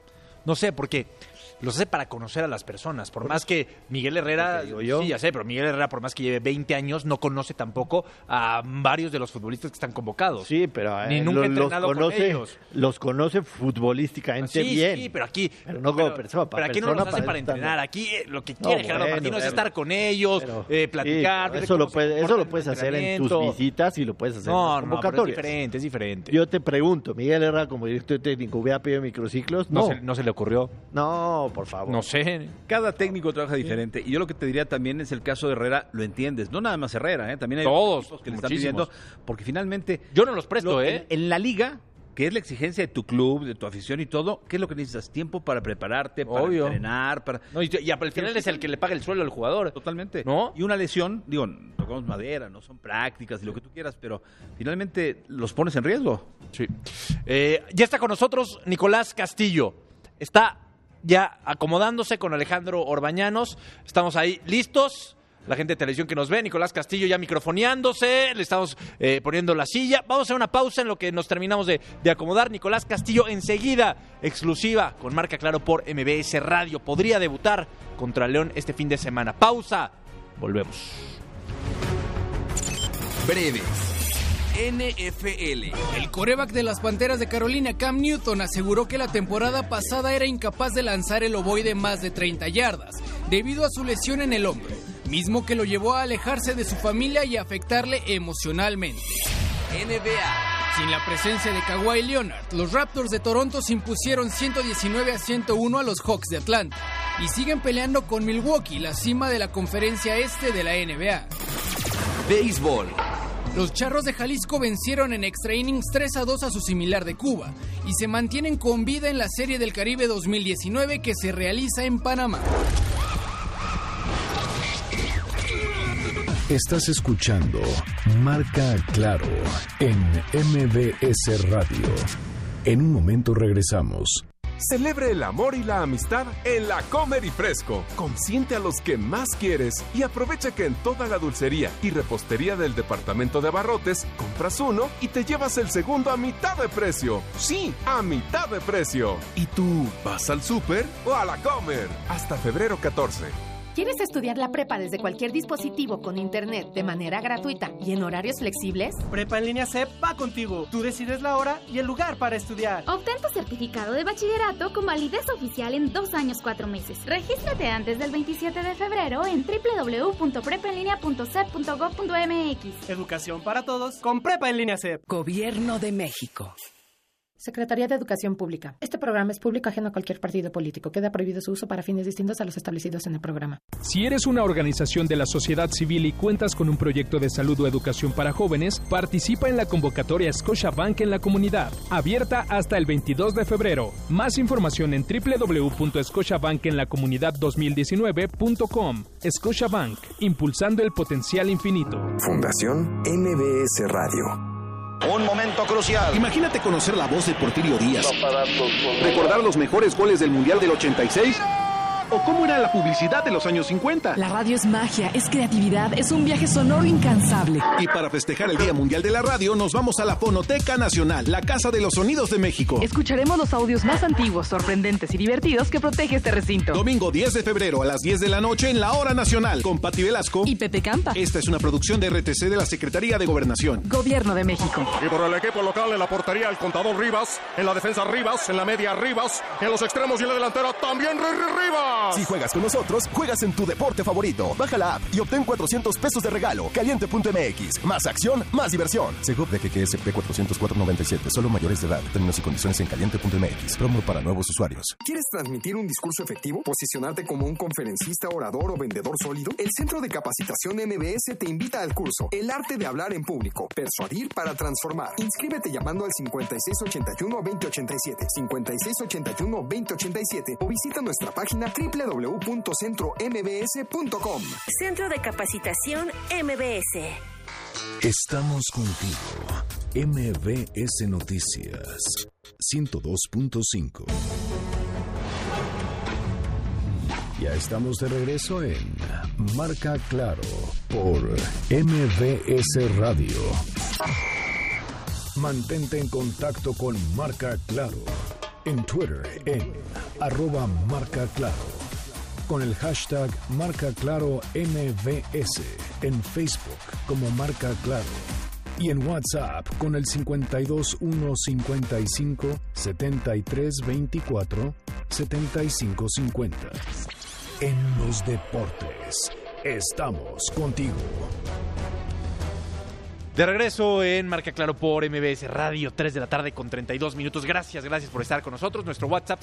Speaker 4: sé, porque los hace para conocer a las personas. Por más que Miguel Herrera, sí, ya sé, pero Miguel Herrera, por más que lleve 20 años, no conoce tampoco a varios de los futbolistas que están convocados.
Speaker 6: Sí, pero
Speaker 4: ni nunca ha entrenado con ellos.
Speaker 6: Los conoce futbolísticamente bien.
Speaker 4: Sí, pero aquí
Speaker 6: no como persona.
Speaker 4: Pero aquí no los hace para entrenar. Aquí lo que quiere Gerardo Martino es estar con ellos, platicar.
Speaker 6: Eso lo puedes hacer en tus visitas y lo puedes hacer en las convocatorias.
Speaker 4: Es diferente.
Speaker 6: Yo te pregunto, ¿Miguel Herrera como director técnico hubiera pedido microciclos?
Speaker 4: No se le ocurrió.
Speaker 6: No, por favor.
Speaker 4: No sé.
Speaker 5: Cada técnico trabaja diferente. Y yo lo que te diría también es el caso de Herrera, lo entiendes. No nada más Herrera, también hay
Speaker 4: todos
Speaker 5: que le están pidiendo. Porque finalmente...
Speaker 4: Yo no los presto,
Speaker 5: En la liga, que es la exigencia de tu club, de tu afición y todo, ¿qué es lo que necesitas? Tiempo para prepararte, para entrenar, para...
Speaker 4: No, y al final es el que le paga el sueldo al jugador.
Speaker 5: Totalmente.
Speaker 4: ¿No?
Speaker 5: Y una lesión, digo, tocamos madera, no son prácticas y lo que tú quieras, pero finalmente los pones en riesgo.
Speaker 4: Sí. Ya está con nosotros Nicolás Castillo. Está ya acomodándose con Alejandro Orbañanos. Estamos ahí listos. La gente de televisión que nos ve, Nicolás Castillo ya microfoneándose, le estamos poniendo la silla. Vamos a hacer una pausa en lo que nos terminamos de acomodar. Nicolás Castillo enseguida, exclusiva con Marca Claro por MBS Radio. Podría debutar contra León este fin de semana. Pausa, volvemos.
Speaker 2: Breves. NFL.
Speaker 16: El quarterback de las Panteras de Carolina, Cam Newton, aseguró que la temporada pasada era incapaz de lanzar el ovoide más de 30 yardas, debido a su lesión en el hombro, mismo que lo llevó a alejarse de su familia y afectarle emocionalmente.
Speaker 2: NBA.
Speaker 16: Sin la presencia de Kawhi Leonard, los Raptors de Toronto se impusieron 119-101 a los Hawks de Atlanta y siguen peleando con Milwaukee, la cima de la conferencia este de la NBA.
Speaker 2: Béisbol.
Speaker 16: Los Charros de Jalisco vencieron en extra innings 3-2 a su similar de Cuba y se mantienen con vida en la Serie del Caribe 2019 que se realiza en Panamá.
Speaker 13: Estás escuchando Marca Claro en MBS Radio. En un momento regresamos.
Speaker 7: Celebre el amor y la amistad en La Comer y Fresco. Consiente a los que más quieres y aprovecha que en toda la dulcería y repostería del departamento de abarrotes compras uno y te llevas el segundo a mitad de precio. Sí, a mitad de precio. ¿Y tú vas al súper o a La Comer? Hasta febrero 14.
Speaker 17: ¿Quieres estudiar la prepa desde cualquier dispositivo con internet de manera gratuita y en horarios flexibles?
Speaker 18: Prepa en línea CEP va contigo. Tú decides la hora y el lugar para estudiar.
Speaker 19: Obtén tu certificado de bachillerato con validez oficial en 2 años 4 meses. Regístrate antes del 27 de febrero en www.prepaenlinea.cep.gov.mx.
Speaker 18: Educación para todos con Prepa en línea CEP.
Speaker 10: Gobierno de México.
Speaker 20: Secretaría de Educación Pública. Este programa es público ajeno a cualquier partido político. Queda prohibido su uso para fines distintos a los establecidos en el programa.
Speaker 21: Si eres una organización de la sociedad civil y cuentas con un proyecto de salud o educación para jóvenes, participa en la convocatoria Scotiabank en la comunidad, abierta hasta el 22 de febrero. Más información en www.scotiabankenlacomunidad2019.com. Scotiabank, impulsando el potencial infinito.
Speaker 22: Fundación MBS Radio.
Speaker 23: Un momento crucial.
Speaker 24: Imagínate conocer la voz de Porfirio Díaz. Recordar los mejores goles del Mundial del 86. ¿O cómo era la publicidad de los años 50?
Speaker 25: La radio es magia, es creatividad, es un viaje sonoro incansable.
Speaker 24: Y para festejar el Día Mundial de la Radio, nos vamos a la Fonoteca Nacional, la Casa de los Sonidos de México.
Speaker 25: Escucharemos los audios más antiguos, sorprendentes y divertidos que protege este recinto.
Speaker 24: Domingo 10 de febrero a las 10 de la noche en la Hora Nacional, con Pati Velasco
Speaker 25: y Pepe Campa.
Speaker 24: Esta es una producción de RTC de la Secretaría de Gobernación.
Speaker 25: Gobierno de México.
Speaker 26: Y por el equipo local, en la portería el contador Rivas, en la defensa Rivas, en la media Rivas, en los extremos y en la delantera también Rivas.
Speaker 27: Si juegas con nosotros, juegas en tu deporte favorito. Baja la app y obtén 400 pesos de regalo. Caliente.mx. Más acción, más diversión. Segov de GGSP 404.97. Solo mayores de edad. Términos y condiciones en Caliente.mx. Promo para nuevos usuarios.
Speaker 22: ¿Quieres transmitir un discurso efectivo? ¿Posicionarte como un conferencista, orador o vendedor sólido? El Centro de Capacitación MBS te invita al curso El Arte de Hablar en Público. Persuadir para transformar. Inscríbete llamando al 5681-2087. 5681-2087 o visita nuestra página www.centrombs.com.
Speaker 12: Centro de Capacitación MBS.
Speaker 13: Estamos contigo. MBS Noticias 102.5. Ya estamos de regreso en Marca Claro por MBS Radio. Mantente en contacto con Marca Claro en Twitter en @marcaclaro, con el hashtag MarcaClaroMBS, en Facebook como Marca Claro y en WhatsApp con el 52155 7324 7550. En los deportes, estamos contigo.
Speaker 4: De regreso en Marca Claro por MBS Radio, 3 de la tarde con 32 minutos. Gracias por estar con nosotros. Nuestro WhatsApp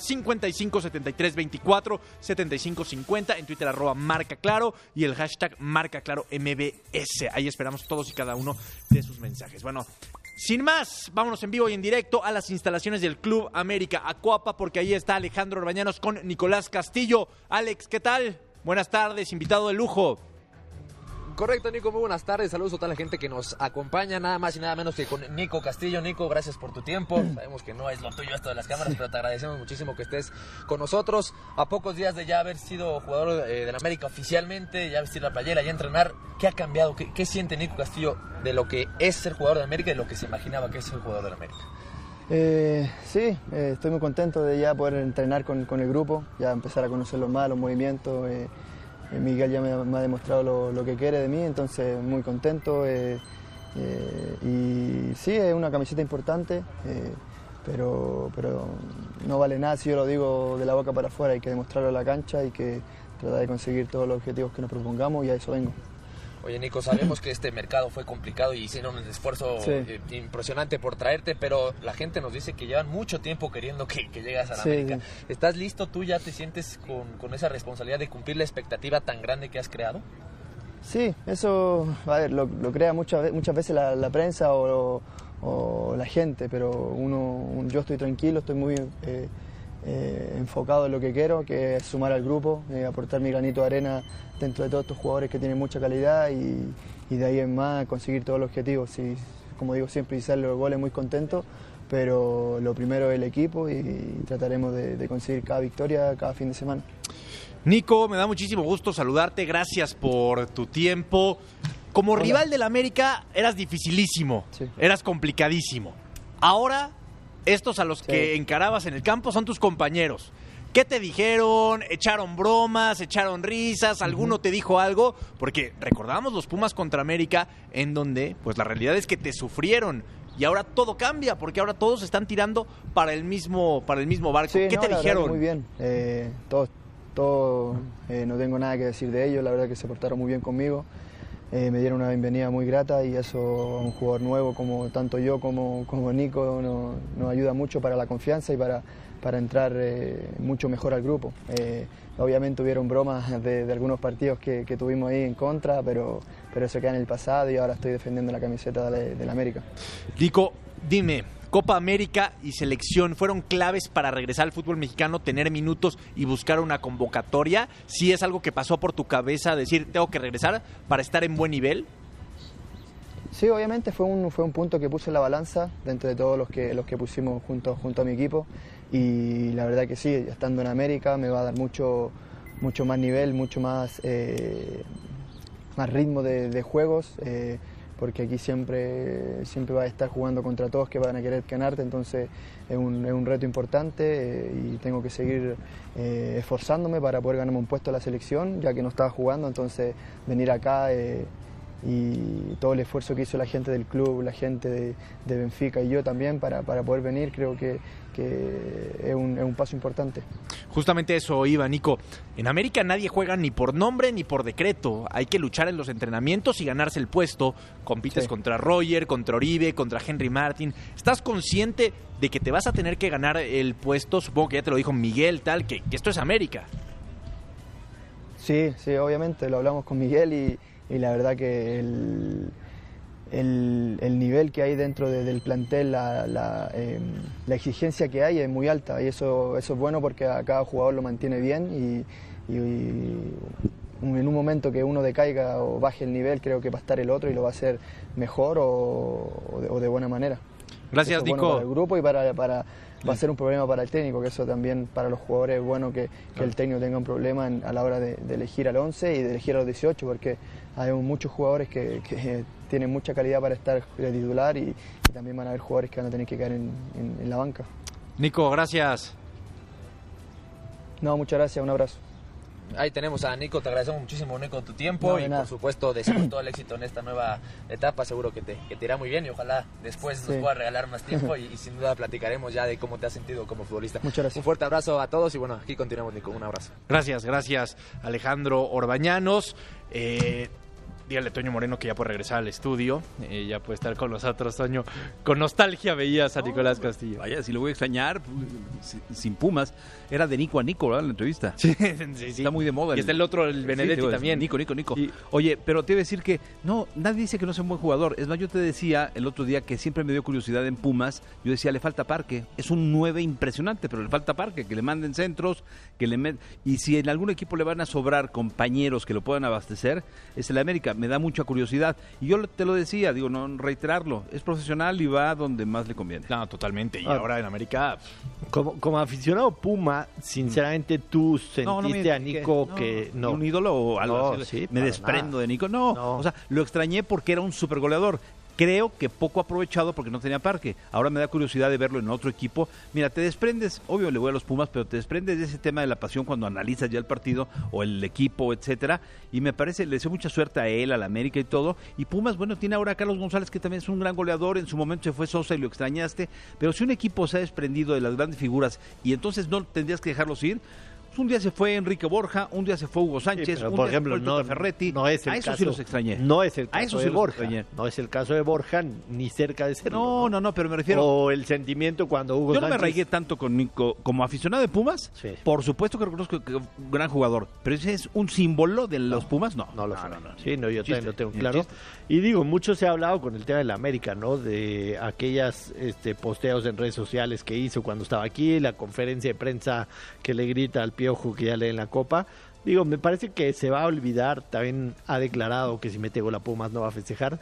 Speaker 4: 5573247550, en Twitter @Marca Claro y el hashtag Marca Claro MBS. Ahí esperamos todos y cada uno de sus mensajes. Bueno, sin más, vámonos en vivo y en directo a las instalaciones del Club América Acuapa, porque ahí está Alejandro Orbañanos con Nicolás Castillo. Alex, ¿qué tal? Buenas tardes, invitado de lujo.
Speaker 28: Correcto, Nico, muy buenas tardes, saludos a toda la gente que nos acompaña, nada más y nada menos que con Nico Castillo. Nico, gracias por tu tiempo, sabemos que no es lo tuyo esto de las cámaras, pero te agradecemos muchísimo que estés con nosotros, a pocos días de ya haber sido jugador del América oficialmente, ya vestir la playera, ya entrenar. ¿Qué ha cambiado? ¿Qué siente Nico Castillo de lo que es ser jugador de América y de lo que se imaginaba que es ser jugador de América?
Speaker 29: Sí, estoy muy contento de ya poder entrenar con el grupo, ya empezar a conocerlos más, los movimientos. Miguel ya me ha demostrado lo que quiere de mí, entonces muy contento. Y sí, es una camiseta importante, pero no vale nada si yo lo digo de la boca para afuera. Hay que demostrarlo en la cancha y que tratar de conseguir todos los objetivos que nos propongamos, y a eso vengo.
Speaker 28: Oye, Nico, sabemos que este mercado fue complicado y hicieron un esfuerzo impresionante por traerte, pero la gente nos dice que llevan mucho tiempo queriendo que llegas a la América. Sí. ¿Estás listo? ¿Tú ya te sientes con esa responsabilidad de cumplir la expectativa tan grande que has creado?
Speaker 29: Sí, eso lo crea muchas veces la prensa o la gente, pero yo estoy tranquilo, estoy muy enfocado en lo que quiero, que es sumar al grupo, aportar mi granito de arena dentro de todos estos jugadores que tienen mucha calidad, y de ahí en más conseguir todos los objetivos. Sí, como digo siempre, y salen los goles muy contentos, pero lo primero es el equipo y trataremos de conseguir cada victoria cada fin de semana.
Speaker 4: Nico, me da muchísimo gusto saludarte, gracias por tu tiempo. Como rival del América eras dificilísimo, eras complicadísimo. Ahora, estos a los que encarabas en el campo son tus compañeros. ¿Qué te dijeron? ¿Echaron bromas? ¿Echaron risas? ¿Alguno te dijo algo? Porque recordamos los Pumas contra América, en donde pues la realidad es que te sufrieron. Y ahora todo cambia, porque ahora todos están tirando para el mismo barco. ¿Qué te dijeron?
Speaker 29: Muy bien. No tengo nada que decir de ellos. La verdad que se portaron muy bien conmigo. me dieron una bienvenida muy grata y eso a un jugador nuevo como tanto yo como Nico nos ayuda mucho para la confianza y para entrar mucho mejor al grupo. Obviamente hubieron bromas de algunos partidos que tuvimos ahí en contra, pero eso queda en el pasado y ahora estoy defendiendo la camiseta de la América.
Speaker 4: Nico, dime, Copa América y selección fueron claves para regresar al fútbol mexicano, tener minutos y buscar una convocatoria. ¿Sí es algo que pasó por tu cabeza, decir, tengo que regresar para estar en buen nivel?
Speaker 29: Sí, obviamente fue un punto que puse en la balanza dentro de todos los que pusimos junto a mi equipo, y la verdad que sí, estando en América me va a dar mucho más nivel, mucho más ritmo de juegos, porque aquí siempre vas a estar jugando contra todos que van a querer ganarte, entonces es un reto importante y tengo que seguir esforzándome para poder ganarme un puesto en la selección, ya que no estaba jugando, entonces venir acá y todo el esfuerzo que hizo la gente del club, la gente de Benfica y yo también para poder venir, creo que es un paso importante.
Speaker 4: Justamente eso iba, Nico. En América nadie juega ni por nombre ni por decreto. Hay que luchar en los entrenamientos y ganarse el puesto. Compites contra Roger, contra Oribe, contra Henry Martin. ¿Estás consciente de que te vas a tener que ganar el puesto? Supongo que ya te lo dijo Miguel, que esto es América.
Speaker 29: Sí, obviamente, lo hablamos con Miguel y la verdad que el nivel que hay dentro del plantel, la exigencia que hay es muy alta y eso es bueno porque a cada jugador lo mantiene bien y en un momento que uno decaiga o baje el nivel, creo que va a estar el otro y lo va a hacer mejor o de buena manera.
Speaker 4: Gracias,
Speaker 29: eso es
Speaker 4: Nico.
Speaker 29: Bueno para el grupo y va a ser un problema para el técnico, que eso también para los jugadores es bueno que el técnico tenga un problema a la hora de elegir al 11 y de elegir a los 18, porque hay muchos jugadores que tienen mucha calidad para estar de titular y también van a haber jugadores que van a tener que caer en la banca.
Speaker 4: Nico, gracias.
Speaker 29: No, muchas gracias, un abrazo.
Speaker 28: Ahí tenemos a Nico, te agradecemos muchísimo, Nico, tu tiempo y por supuesto deseamos todo el éxito en esta nueva etapa, seguro que te irá muy bien y ojalá después nos pueda regalar más tiempo y sin duda platicaremos ya de cómo te has sentido como futbolista.
Speaker 29: Muchas gracias.
Speaker 28: Un fuerte abrazo a todos y bueno, aquí continuamos, Nico, un abrazo.
Speaker 4: Gracias Alejandro Orbañanos. Dígale a Toño Moreno que ya puede regresar al estudio, ya puede estar con nosotros, Toño. Con nostalgia veías a Nicolás Castillo.
Speaker 1: Vaya, si lo voy a extrañar, sin Pumas, era de Nico a Nico, ¿verdad? La entrevista.
Speaker 4: Sí.
Speaker 1: Está muy de moda.
Speaker 4: Y está el otro, el Benedetti también.
Speaker 1: Nico. Oye, pero te iba a decir que, no, nadie dice que no sea un buen jugador. Es más, yo te decía el otro día que siempre me dio curiosidad en Pumas, yo decía, le falta parque. Es un 9 impresionante, pero le falta parque, que le manden centros, y si en algún equipo le van a sobrar compañeros que lo puedan abastecer, es el América. Me da mucha curiosidad. Y yo te lo decía, digo, no reiterarlo, es profesional y va donde más le conviene.
Speaker 4: No, totalmente. Y ahora en América...
Speaker 3: Como aficionado Puma, sinceramente tú sentiste a Nico que no.
Speaker 1: ¿Un ídolo o algo así?
Speaker 3: Sí,
Speaker 1: me desprendo de Nico. No, o sea, lo extrañé porque era un supergoleador. Creo que poco aprovechado porque no tenía parque. Ahora me da curiosidad de verlo en otro equipo. Mira, te desprendes, obvio le voy a los Pumas, pero te desprendes de ese tema de la pasión cuando analizas ya el partido o el equipo, etcétera. Y me parece, le deseo mucha suerte a él, a la América y todo. Y Pumas, bueno, tiene ahora a Carlos González, que también es un gran goleador. En su momento se fue Sosa y lo extrañaste. Pero si un equipo se ha desprendido de las grandes figuras y entonces no tendrías que dejarlos ir... Un día se fue Enrique Borja, un día se fue Hugo Sánchez,
Speaker 3: sí,
Speaker 1: un
Speaker 3: por
Speaker 1: día
Speaker 3: ejemplo,
Speaker 1: se fue Tuca Ferretti.
Speaker 3: No es el
Speaker 1: a eso
Speaker 3: caso,
Speaker 1: sí los extrañé.
Speaker 3: No es el caso
Speaker 1: a eso
Speaker 3: de
Speaker 1: sí los
Speaker 3: Borja.
Speaker 1: extrañé.
Speaker 3: No es el caso de Borja, ni cerca de serlo.
Speaker 1: No, pero me refiero...
Speaker 3: O el sentimiento cuando Hugo
Speaker 1: Sánchez... Yo no
Speaker 3: me
Speaker 1: arraigué tanto con Nico. Como aficionado de Pumas, sí. Por supuesto que reconozco que es un gran jugador. Pero ese es un símbolo de los Pumas, no.
Speaker 3: No. Sí, no, yo también lo tengo claro. Y digo, mucho se ha hablado con el tema de la América, ¿no? De aquellas posteos en redes sociales que hizo cuando estaba aquí, la conferencia de prensa que le grita al Piojo que ya lee en la Copa. Digo, me parece que se va a olvidar, también ha declarado que si mete gol a Pumas no va a festejar.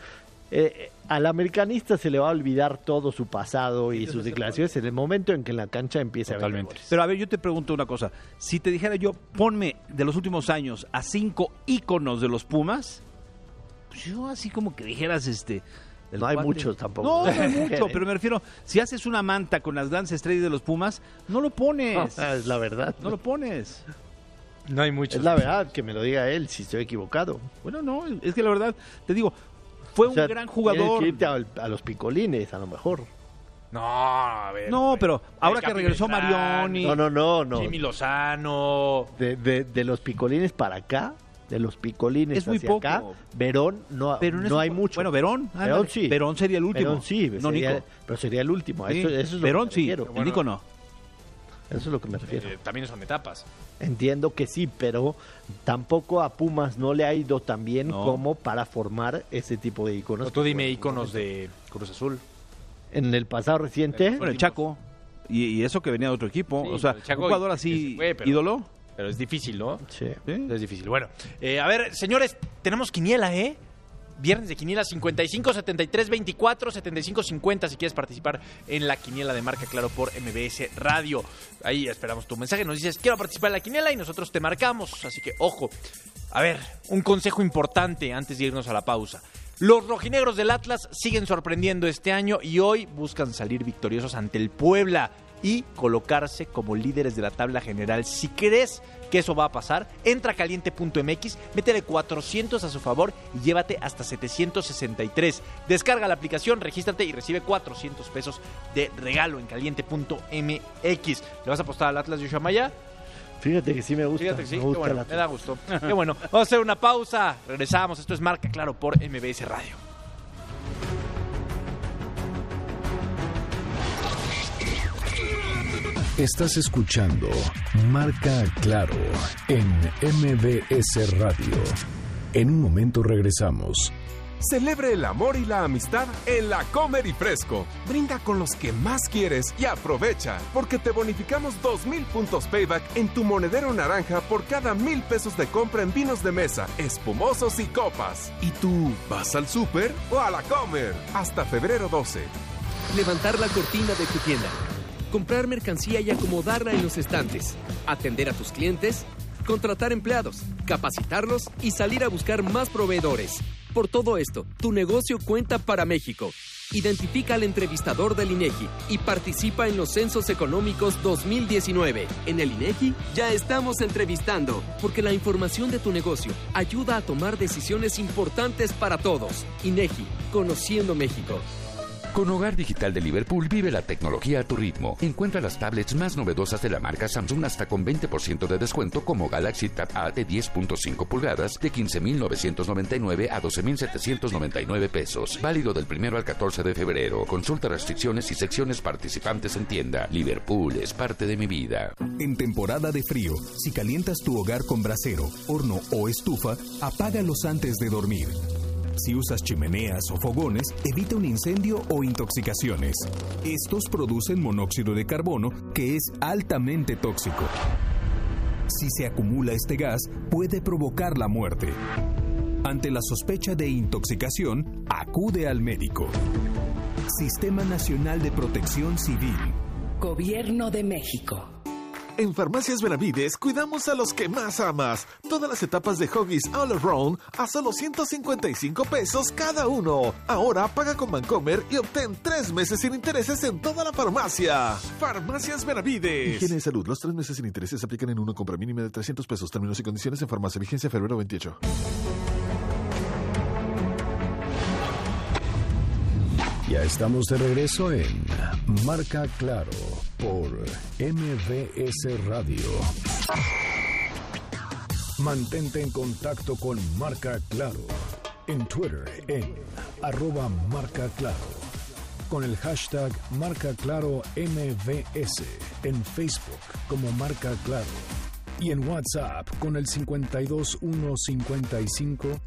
Speaker 3: Al americanista se le va a olvidar todo su pasado y sus declaraciones en el momento en que en la cancha empiece a ver goles.
Speaker 1: Pero a ver, yo te pregunto una cosa. Si te dijera yo, ponme de los últimos años a 5 íconos de los Pumas, pues yo así como que dijeras
Speaker 3: no hay muchos tampoco.
Speaker 1: No hay mucho, pero me refiero, si haces una manta con las grandes estrellas de los Pumas, no lo pones.
Speaker 3: No, es la verdad.
Speaker 1: No lo pones.
Speaker 4: No hay muchos.
Speaker 3: Es la verdad, que me lo diga él si estoy equivocado.
Speaker 1: Bueno, no, es que la verdad, te digo, fue un gran jugador.
Speaker 3: Tienes que irte a los picolines, a lo mejor.
Speaker 4: No, a ver.
Speaker 1: No, pero ahora que regresó Marioni.
Speaker 3: No.
Speaker 4: Jimmy Lozano.
Speaker 3: De los picolines para acá. de los picolines
Speaker 1: es muy
Speaker 3: hacia
Speaker 1: poco.
Speaker 3: acá, Verón no hay mucho.
Speaker 1: Bueno, Verón
Speaker 3: sí.
Speaker 1: Verón sería el último.
Speaker 3: Verón sí,
Speaker 1: no, Nico.
Speaker 3: pero sería el último.
Speaker 1: Sí.
Speaker 3: Eso es
Speaker 1: Verón
Speaker 3: lo que me
Speaker 1: sí,
Speaker 3: refiero.
Speaker 1: el Nico no.
Speaker 3: Eso es lo que me refiero.
Speaker 4: También son etapas.
Speaker 3: Entiendo que sí, pero tampoco a Pumas no le ha ido tan bien como para formar ese tipo de iconos.
Speaker 4: Tú dime iconos de Cruz Azul.
Speaker 3: En el pasado reciente.
Speaker 1: Bueno, el Chaco. Y eso que venía de otro equipo.
Speaker 4: Sí,
Speaker 1: o sea,
Speaker 4: un
Speaker 1: jugador así, ídolo.
Speaker 4: Pero es difícil, ¿no?
Speaker 3: Sí.
Speaker 4: Es difícil. Bueno, a ver, señores, tenemos quiniela, ¿eh? Viernes de quiniela 55 73 24 75 50 si quieres participar en la quiniela de Marca Claro por MBS Radio. Ahí esperamos tu mensaje, nos dices quiero participar en la quiniela y nosotros te marcamos, así que ojo. A ver, un consejo importante antes de irnos a la pausa. Los rojinegros del Atlas siguen sorprendiendo este año y hoy buscan salir victoriosos ante el Puebla y colocarse como líderes de la tabla general. Si crees que eso va a pasar, entra a caliente.mx, métele 400 a su favor y llévate hasta 763. Descarga la aplicación, regístrate y recibe 400 pesos de regalo en caliente.mx. ¿Le vas a apostar al Atlas, Joshua Maya?
Speaker 3: Fíjate que sí me gusta.
Speaker 4: Fíjate que sí,
Speaker 3: me
Speaker 4: qué
Speaker 3: gusta
Speaker 4: bueno, me da gusto. Qué bueno. Vamos a hacer una pausa. Regresamos. Esto es Marca Claro por MBS Radio.
Speaker 13: Estás escuchando Marca Claro en MBS Radio. En un momento regresamos.
Speaker 7: Celebre el amor y la amistad en La Comer y Fresco. Brinda con los que más quieres y aprovecha, porque te bonificamos 2,000 puntos payback en tu monedero naranja por cada 1,000 pesos de compra en vinos de mesa, espumosos y copas. ¿Y tú vas al súper o a La Comer? Hasta febrero 12.
Speaker 2: Levantar la cortina de tu tienda, comprar mercancía y acomodarla en los estantes, atender a tus clientes, contratar empleados, capacitarlos y salir a buscar más proveedores. Por todo esto, tu negocio cuenta para México. Identifica al entrevistador del INEGI y participa en los Censos Económicos 2019. En el INEGI ya estamos entrevistando, porque la información de tu negocio ayuda a tomar decisiones importantes para todos. INEGI, conociendo México.
Speaker 5: Con Hogar Digital de Liverpool vive la tecnología a tu ritmo. Encuentra las tablets más novedosas de la marca Samsung hasta con 20% de descuento como Galaxy Tab A de 10.5 pulgadas de 15,999 a 12,799 pesos. Válido del 1 al 14 de febrero. Consulta restricciones y secciones participantes en tienda. Liverpool es parte de mi vida.
Speaker 6: En temporada de frío, si calientas tu hogar con brasero, horno o estufa, apágalos antes de dormir. Si usas chimeneas o fogones, evita un incendio o intoxicaciones. Estos producen monóxido de carbono, que es altamente tóxico. Si se acumula este gas, puede provocar la muerte. Ante la sospecha de intoxicación, acude al médico. Sistema Nacional de Protección Civil.
Speaker 10: Gobierno de México.
Speaker 8: En Farmacias Benavides cuidamos a los que más amas. Todas las etapas de Huggies All Around a solo 155 pesos cada uno. Ahora paga con Bancomer y obtén 3 meses sin intereses en toda la farmacia. Farmacias Benavides. Higiene y salud. Los 3 meses sin intereses se aplican en una compra mínima de 300 pesos. Términos y condiciones en farmacia. Vigencia febrero 28.
Speaker 13: Ya estamos de regreso en Marca Claro por MBS Radio. Mantente en contacto con Marca Claro en Twitter en @marcaclaro, con el hashtag Marca Claro MBS, en Facebook como Marca Claro y en WhatsApp con el 52155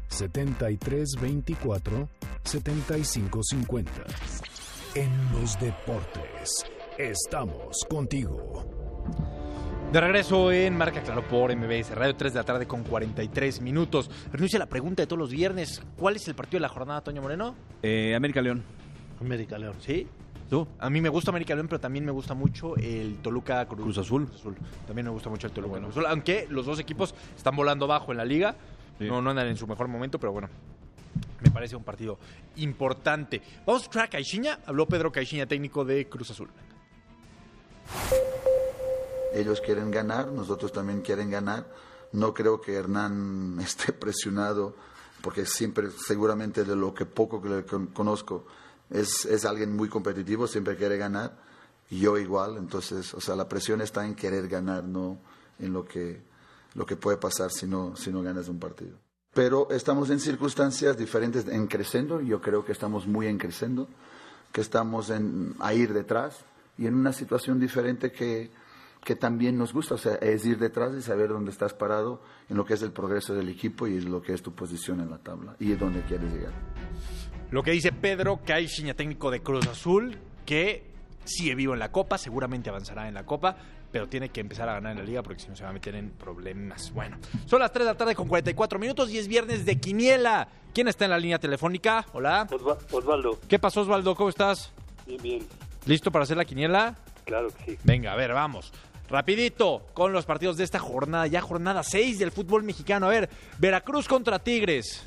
Speaker 13: 7324 7550. En los deportes, estamos contigo.
Speaker 4: De regreso en Marca Claro por MBS Radio, 3 de la tarde con 43 minutos. Renuncia la pregunta de todos los viernes. ¿Cuál es el partido de la jornada, Toño Moreno?
Speaker 1: América León.
Speaker 3: América León, ¿sí?
Speaker 1: ¿Tú?
Speaker 4: A mí me gusta América León, pero también me gusta mucho el Toluca Cruz Azul. También me gusta mucho el Toluca Cruz Azul, aunque los dos equipos están volando bajo en la liga. Sí. No andan en su mejor momento, pero bueno, me parece un partido importante. Vamos a escuchar a Caixinha. Habló Pedro Caixinha, técnico de Cruz Azul.
Speaker 9: Ellos quieren ganar, nosotros también quieren ganar. No creo que Hernán esté presionado, porque siempre, seguramente de lo que poco que le conozco, es alguien muy competitivo, siempre quiere ganar. Y yo igual, entonces, o sea, la presión está en querer ganar, no en lo que lo que puede pasar si no ganas un partido. Pero estamos en circunstancias diferentes, en crescendo, yo creo que estamos muy en crescendo, que estamos a ir detrás y en una situación diferente que también nos gusta, o sea, es ir detrás y saber dónde estás parado en lo que es el progreso del equipo y lo que es tu posición en la tabla y dónde quieres llegar.
Speaker 4: Lo que dice Pedro Caixinha, técnico de Cruz Azul, que sigue vivo en la Copa, seguramente avanzará en la Copa, pero tiene que empezar a ganar en la Liga porque si no se va a meter en problemas. Bueno, son las 3 de la tarde con 44 minutos y es viernes de Quiniela. ¿Quién está en la línea telefónica? Hola.
Speaker 11: Osvaldo.
Speaker 4: ¿Qué pasó, Osvaldo? ¿Cómo estás?
Speaker 11: Bien.
Speaker 4: ¿Listo para hacer la Quiniela?
Speaker 11: Claro que sí.
Speaker 4: Venga, a ver, vamos. Rapidito, con los partidos de esta jornada, ya jornada 6 del fútbol mexicano. A ver, Veracruz contra Tigres.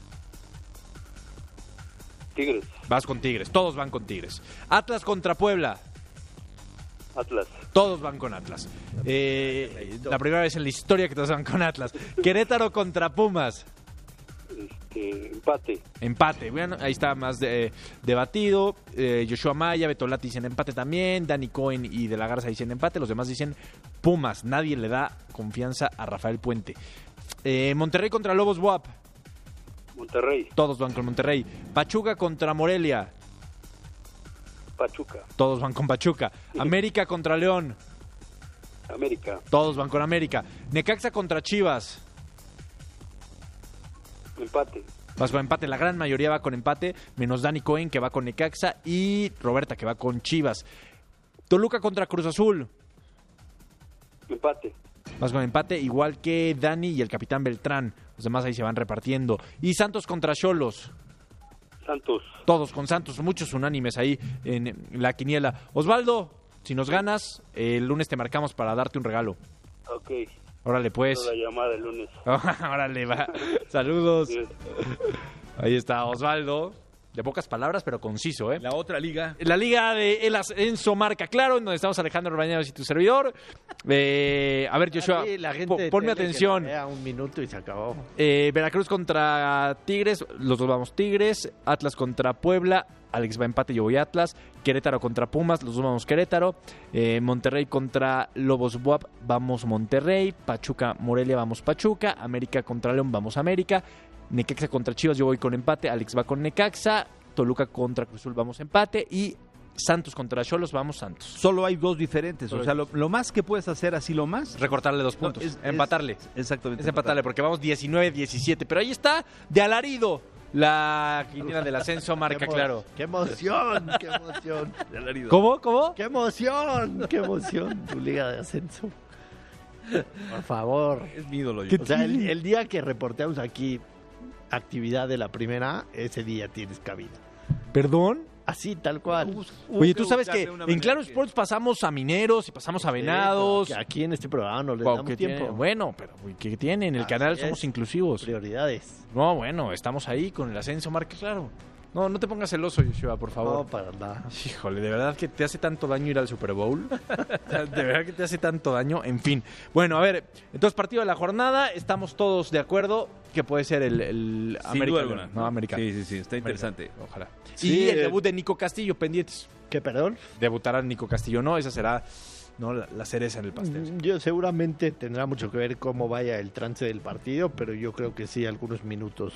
Speaker 11: Tigres.
Speaker 4: Vas con Tigres, todos van con Tigres. Atlas contra Puebla.
Speaker 11: Atlas.
Speaker 4: Todos van con Atlas. La primera vez en la historia que todos van con Atlas. Querétaro contra Pumas.
Speaker 11: Empate.
Speaker 4: Empate. Bueno, ahí está más debatido. Joshua Maya, Betolati dicen empate también. Dani Cohen y De la Garza dicen empate. Los demás dicen Pumas. Nadie le da confianza a Rafael Puente. Monterrey contra Lobos WAP.
Speaker 11: Monterrey.
Speaker 4: Todos van con Monterrey. Pachuca contra Morelia.
Speaker 11: Pachuca.
Speaker 4: Todos van con Pachuca. América contra León.
Speaker 11: América.
Speaker 4: Todos van con América. Necaxa contra Chivas.
Speaker 11: Empate.
Speaker 4: Vas con empate. La gran mayoría va con empate, menos Dani Cohen, que va con Necaxa, y Roberta, que va con Chivas. Toluca contra Cruz Azul.
Speaker 11: Empate.
Speaker 4: Vas con empate, igual que Dani y el capitán Beltrán. Los demás ahí se van repartiendo. Y Santos contra Xolos.
Speaker 11: Santos.
Speaker 4: Todos con Santos, muchos unánimes ahí en la quiniela. Osvaldo, si nos ganas, el lunes te marcamos para darte un regalo.
Speaker 11: Ok.
Speaker 4: Órale, pues.
Speaker 11: La llamada el lunes.
Speaker 4: Órale, va. Saludos. Sí. Ahí está Osvaldo. De pocas palabras, pero conciso, ¿eh?
Speaker 1: La otra liga.
Speaker 4: La liga de El Ascenso Marca Claro, en donde estamos Alejandro Bañados y tu servidor. A ver, Joshua, ponme atención.
Speaker 3: Un minuto y se acabó.
Speaker 4: Veracruz contra Tigres, los dos vamos Tigres. Atlas contra Puebla, Alex va empate, yo voy Atlas. Querétaro contra Pumas, los dos vamos Querétaro. Monterrey contra Lobos BUAP, vamos Monterrey. Pachuca, Morelia, vamos Pachuca. América contra León, vamos América. Necaxa contra Chivas, yo voy con empate. Alex va con Necaxa. Toluca contra Cruz Azul, vamos empate. Y Santos contra Xolos, vamos Santos.
Speaker 1: Solo hay dos diferentes. O sea, lo más que puedes hacer así, lo más...
Speaker 4: recortarle 2 puntos. Empatarle.
Speaker 1: Exactamente.
Speaker 4: Es empatarle, porque vamos 19-17. Pero ahí está, de alarido, la quiniela del Ascenso Marca Claro.
Speaker 3: ¡Qué emoción! ¡Qué emoción!
Speaker 1: De alarido.
Speaker 4: ¿Cómo?
Speaker 3: ¡Qué emoción! ¡Qué emoción! Tu liga de ascenso. Por favor.
Speaker 1: Es mi ídolo.
Speaker 3: O sea, el día que reporteamos aquí actividad de la primera, ese día tienes cabida.
Speaker 4: ¿Perdón?
Speaker 3: Así, tal cual.
Speaker 4: Oye, tú sabes que en Claro Sports pasamos a Mineros y pasamos a Venados.
Speaker 3: Que aquí en este programa no les damos tiempo.
Speaker 4: Bueno, pero ¿qué tienen? En el canal somos inclusivos.
Speaker 3: Prioridades.
Speaker 4: No, bueno, estamos ahí con el Ascenso Marca Claro. No te pongas celoso, Joshua, por favor.
Speaker 3: No, para nada.
Speaker 4: Híjole, ¿de verdad que te hace tanto daño ir al Super Bowl? ¿De verdad que te hace tanto daño? En fin. Bueno, a ver, entonces partido de la jornada, estamos todos de acuerdo que puede ser el América. No, América.
Speaker 1: Sí, está interesante.
Speaker 4: Ojalá. Sí, y el debut de Nico Castillo, pendientes.
Speaker 3: ¿Qué, perdón?
Speaker 4: Debutará Nico Castillo, ¿no? Esa será la cereza en el pastel.
Speaker 3: Yo seguramente tendrá mucho que ver cómo vaya el trance del partido, pero yo creo que sí, algunos minutos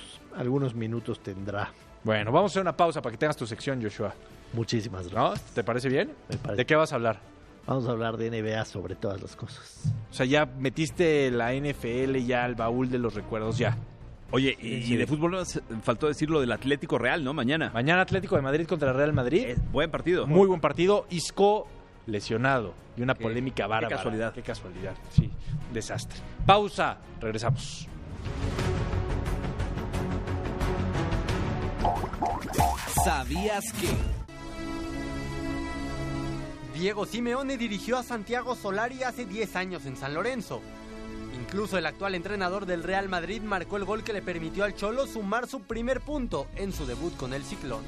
Speaker 3: tendrá.
Speaker 4: Bueno, vamos a hacer una pausa para que tengas tu sección, Joshua.
Speaker 3: Muchísimas gracias.
Speaker 4: ¿No? ¿Te parece bien?
Speaker 3: Me parece.
Speaker 4: ¿De qué vas a hablar?
Speaker 3: Vamos a hablar de NBA sobre todas las cosas.
Speaker 4: O sea, ya metiste la NFL ya al baúl de los recuerdos, ya.
Speaker 1: Oye, y de fútbol faltó decir lo del Atlético Real, ¿no? Mañana
Speaker 4: Atlético de Madrid contra Real Madrid.
Speaker 1: Buen partido.
Speaker 4: Muy buen partido. Isco lesionado. Y una polémica bárbara. Qué casualidad. Sí, desastre. Pausa. Regresamos.
Speaker 14: ¿Sabías que? Diego Simeone dirigió a Santiago Solari hace 10 años en San Lorenzo. Incluso el actual entrenador del Real Madrid marcó el gol que le permitió al Cholo sumar su primer punto en su debut con el Ciclón.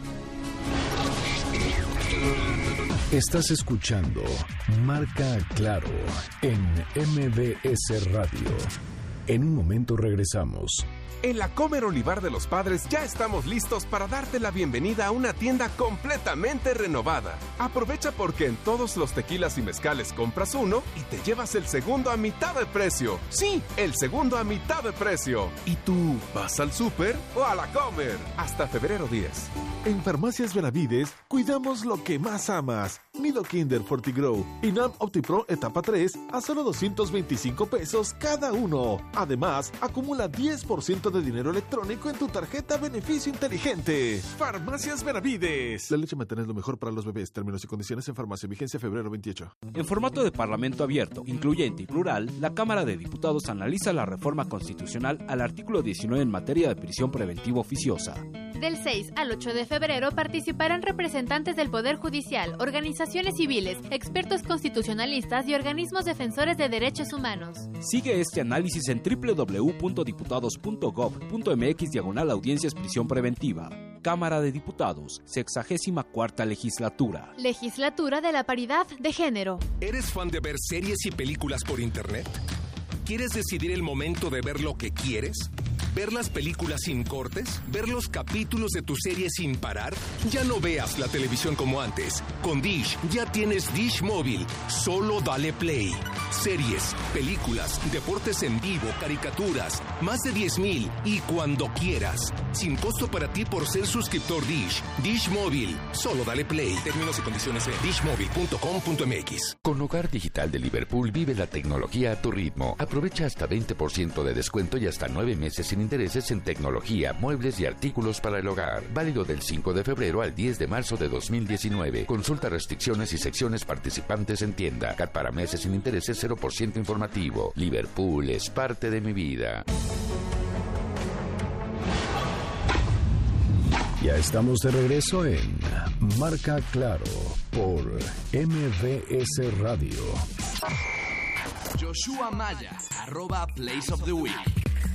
Speaker 13: Estás escuchando Marca Claro en MBS Radio. En un momento regresamos.
Speaker 7: En la Comer Olivar de los Padres ya estamos listos para darte la bienvenida a una tienda completamente renovada. Aprovecha porque en todos los tequilas y mezcales compras uno y te llevas el segundo a mitad de precio. Sí, el segundo a mitad de precio. ¿Y tú vas al súper o a la Comer? Hasta febrero 10.
Speaker 8: En Farmacias Benavides, cuidamos lo que más amas. Nido Kinder Fortigrow y NAM OptiPro etapa 3 a solo 225 pesos cada uno. Además, acumula 10% de dinero electrónico en tu tarjeta Beneficio Inteligente. Farmacias Benavides. La leche materna es lo mejor para los bebés. Términos y condiciones en farmacia. Vigencia febrero 28.
Speaker 15: En formato de Parlamento abierto, incluyente y plural, la Cámara de Diputados analiza la reforma constitucional al artículo 19 en materia de prisión preventiva oficiosa.
Speaker 16: Del 6 al 8 de febrero participarán representantes del Poder Judicial, organizaciones civiles, expertos constitucionalistas y organismos defensores de derechos humanos.
Speaker 15: Sigue este análisis en www.diputados.gov.mx/audiencias prisión preventiva. Cámara de Diputados, 64ª Legislatura.
Speaker 16: Legislatura de la Paridad de Género.
Speaker 17: ¿Eres fan de ver series y películas por internet? ¿Quieres decidir el momento de ver lo que quieres? ¿Ver las películas sin cortes? ¿Ver los capítulos de tu serie sin parar? Ya no veas la televisión como antes. Con Dish ya tienes Dish Móvil. Solo dale play. Series, películas, deportes en vivo, caricaturas, más de 10,000 y cuando quieras. Sin costo para ti por ser suscriptor Dish. Dish Móvil. Solo dale play. Términos y condiciones en dishmobile.com.mx.
Speaker 5: Con Hogar Digital de Liverpool vive la tecnología a tu ritmo. Aprovecha hasta 20% de descuento y hasta 9 meses sin intereses en tecnología, muebles y artículos para el hogar. Válido del 5 de febrero al 10 de marzo de 2019. Consulta restricciones y secciones participantes en tienda. CAT para meses sin intereses 0% informativo. Liverpool es parte de mi vida.
Speaker 13: Ya estamos de regreso en Marca Claro por MBS Radio.
Speaker 28: Joshua Maya, @Place of the Week.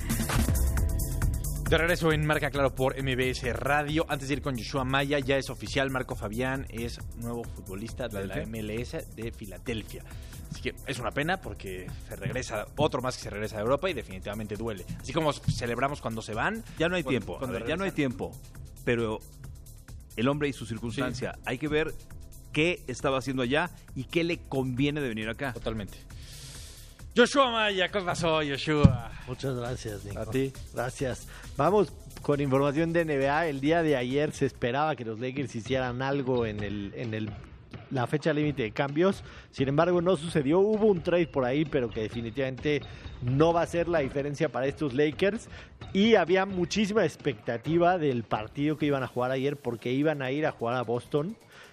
Speaker 4: De regreso en Marca Claro por MBS Radio. Antes de ir con Joshua Maya, ya es oficial, Marco Fabián es nuevo futbolista de la MLS de Filadelfia. Así que es una pena porque se regresa, otro más que se regresa a Europa y definitivamente duele. Así como celebramos cuando se van.
Speaker 1: Ya no hay tiempo, ya no hay tiempo. Pero el hombre y su circunstancia, sí. Hay que ver qué estaba haciendo allá y qué le conviene de venir acá.
Speaker 4: Totalmente. Joshua Maya, ¿qué pasó, Joshua?
Speaker 3: Muchas gracias, Nico.
Speaker 4: A ti.
Speaker 3: Gracias. Vamos con información de NBA. El día de ayer se esperaba que los Lakers hicieran algo en la fecha límite de cambios. Sin embargo, no sucedió. Hubo un trade por ahí, pero que definitivamente no va a ser la diferencia para estos Lakers. Y había muchísima expectativa del partido que iban a jugar ayer porque iban a ir a jugar a Boston.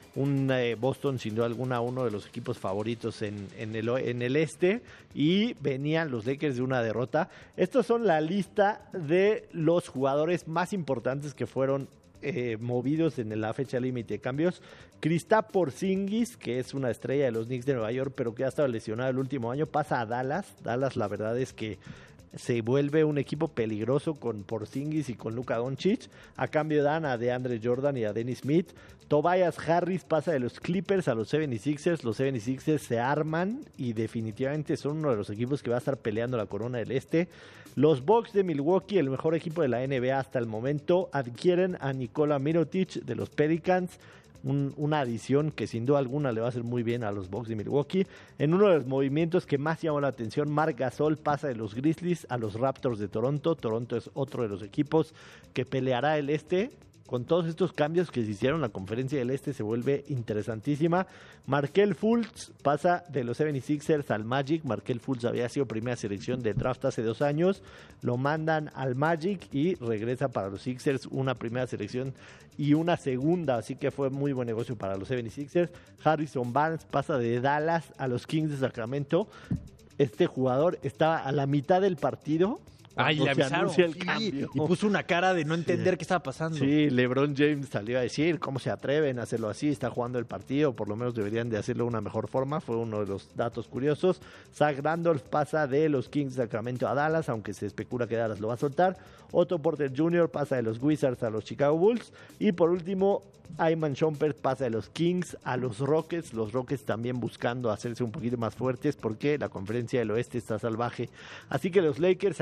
Speaker 3: Boston, sin duda alguna, uno de los equipos favoritos en el este, y venían los Lakers de una derrota. Estos son la lista de los jugadores más importantes que fueron movidos en la fecha límite de cambios. Kristaps Porzingis, que es una estrella de los Knicks de Nueva York, pero que ha estado lesionado el último año, pasa a Dallas. Dallas, la verdad es que se vuelve un equipo peligroso con Porzingis y con Luka Doncic. A cambio dan a DeAndre Jordan y a Dennis Smith. Tobias Harris pasa de los Clippers a los 76ers. Los 76ers se arman y definitivamente son uno de los equipos que va a estar peleando la corona del este. Los Bucks de Milwaukee, el mejor equipo de la NBA hasta el momento, adquieren a Nikola Mirotic de los Pelicans. Una adición que sin duda alguna le va a hacer muy bien a los Bucks de Milwaukee. En uno de los movimientos que más llamó la atención, Marc Gasol pasa de los Grizzlies a los Raptors de Toronto. Toronto es otro de los equipos que peleará el este. Con todos estos cambios que se hicieron, la conferencia del este se vuelve interesantísima. Markelle Fultz pasa de los 76ers al Magic. Markelle Fultz había sido primera selección de draft hace 2 años. Lo mandan al Magic y regresa para los Sixers, una primera selección y una segunda. Así que fue muy buen negocio para los 76ers. Harrison Barnes pasa de Dallas a los Kings de Sacramento. Este jugador estaba a la mitad del partido.
Speaker 4: Ay, le avisaron,
Speaker 3: y
Speaker 4: puso una cara de no entender qué estaba pasando.
Speaker 3: Sí, LeBron James salió a decir cómo se atreven a hacerlo así, está jugando el partido, por lo menos deberían de hacerlo de una mejor forma, fue uno de los datos curiosos. Zach Randolph pasa de los Kings de Sacramento a Dallas, aunque se especula que Dallas lo va a soltar. Otto Porter Jr. pasa de los Wizards a los Chicago Bulls. Y por último, Iman Shumpert pasa de los Kings a los Rockets. Los Rockets también buscando hacerse un poquito más fuertes porque la conferencia del oeste está salvaje. Así que los Lakers ayer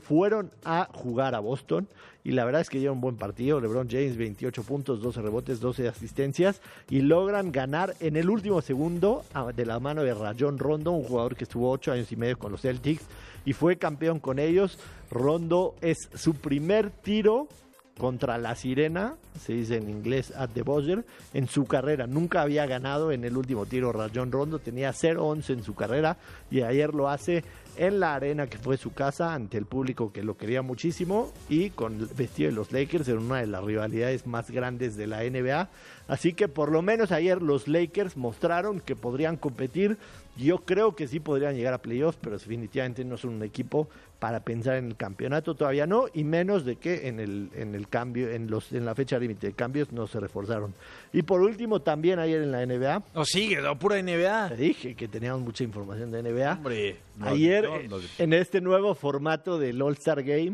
Speaker 3: fueron a jugar a Boston y la verdad es que dieron un buen partido. LeBron James, 28 puntos, 12 rebotes, 12 asistencias y logran ganar en el último segundo de la mano de Rajon Rondo, un jugador que estuvo 8 años y medio con los Celtics y fue campeón con ellos. Rondo es su primer tiro contra la sirena, se dice en inglés at the buzzer, en su carrera. Nunca había ganado en el último tiro Rajon Rondo, tenía 0-11 en su carrera y ayer lo hace en la arena que fue su casa, ante el público que lo quería muchísimo y con el vestido de los Lakers en una de las rivalidades más grandes de la NBA. Así que por lo menos ayer los Lakers mostraron que podrían competir. Yo creo que sí podrían llegar a playoffs, pero definitivamente no son un equipo para pensar en el campeonato, todavía no, y menos de que en el cambio, en la fecha límite de cambios no se reforzaron. Y por último, también ayer en la NBA.
Speaker 4: No sigue, pura NBA.
Speaker 3: Te dije que teníamos mucha información de NBA.
Speaker 4: Hombre,
Speaker 3: ayer, en este nuevo formato del All-Star Game,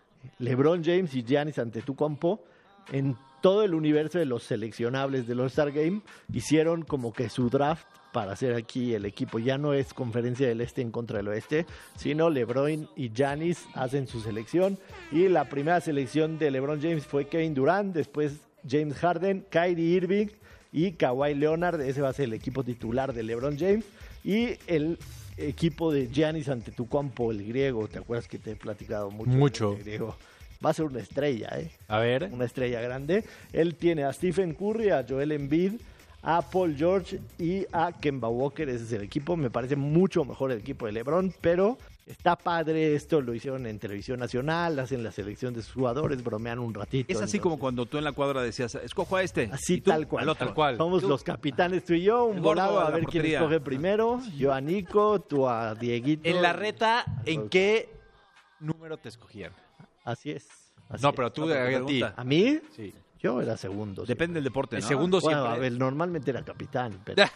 Speaker 3: LeBron James y Giannis Antetokounmpo, en todo el universo de los seleccionables del All-Star Game, hicieron como que su draft para hacer aquí el equipo. Ya no es conferencia del este en contra del oeste, sino LeBron y Giannis hacen su selección. Y la primera selección de LeBron James fue Kevin Durant, después James Harden, Kyrie Irving y Kawhi Leonard. Ese va a ser el equipo titular de LeBron James. Y el equipo de Giannis Antetokounmpo, el griego, ¿te acuerdas que te he platicado mucho? El griego. Va a ser una estrella,
Speaker 4: A ver.
Speaker 3: Una estrella grande. Él tiene a Stephen Curry, a Joel Embiid, a Paul George y a Kemba Walker. Ese es el equipo. Me parece mucho mejor el equipo de LeBron, pero está padre. Esto lo hicieron en televisión nacional, hacen la selección de sus jugadores, bromean un ratito.
Speaker 1: Es así como cuando tú en la cuadra decías, escojo a este.
Speaker 3: Así tal cual.
Speaker 1: Al otro. Tal cual.
Speaker 3: Somos los capitanes, tú y yo, un volado a ver quién escoge primero. Yo a Nico, tú a Dieguito.
Speaker 4: En la reta, ¿en qué número te escogían?
Speaker 3: Así es.
Speaker 4: No, pero tú a ti.
Speaker 3: ¿A mí?
Speaker 4: Sí.
Speaker 3: Yo era segundo.
Speaker 1: Depende del deporte, ¿no?
Speaker 4: El segundo siempre.
Speaker 3: Bueno, a ver, normalmente era capitán. Pero...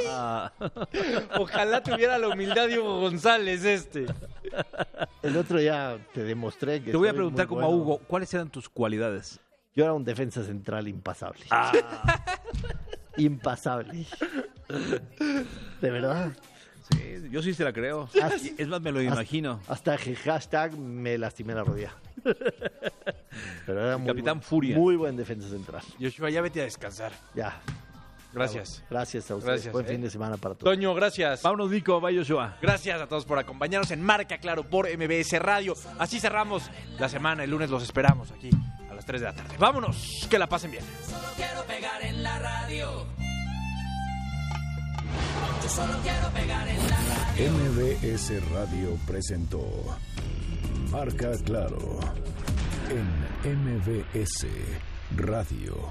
Speaker 4: Ojalá tuviera la humildad de Hugo González
Speaker 3: El otro ya te demostré que...
Speaker 1: Te voy a preguntar como a Hugo, ¿cuáles eran tus cualidades?
Speaker 3: Yo era un defensa central impasable. Impasable. ¿De verdad?
Speaker 1: Sí, yo sí se la creo. Es más, me lo imagino.
Speaker 3: Hasta que hashtag me lastimé la rodilla. Pero era
Speaker 1: Capitán Furia.
Speaker 3: Muy buen defensa central.
Speaker 4: Yoshua, ya vete a descansar.
Speaker 3: Ya.
Speaker 4: Gracias.
Speaker 3: Gracias a ustedes. Buen fin de semana para todos.
Speaker 4: Toño, gracias.
Speaker 1: Vámonos, Nico. Bye, Yoshua.
Speaker 4: Gracias a todos por acompañarnos en Marca Claro por MBS Radio. Así cerramos la semana. El lunes los esperamos aquí a las 3 de la tarde. Vámonos. Que la pasen bien.
Speaker 18: Solo quiero pegar en la radio. Yo solo quiero pegar en la radio.
Speaker 13: MBS Radio presentó Marca Claro en MBS Radio.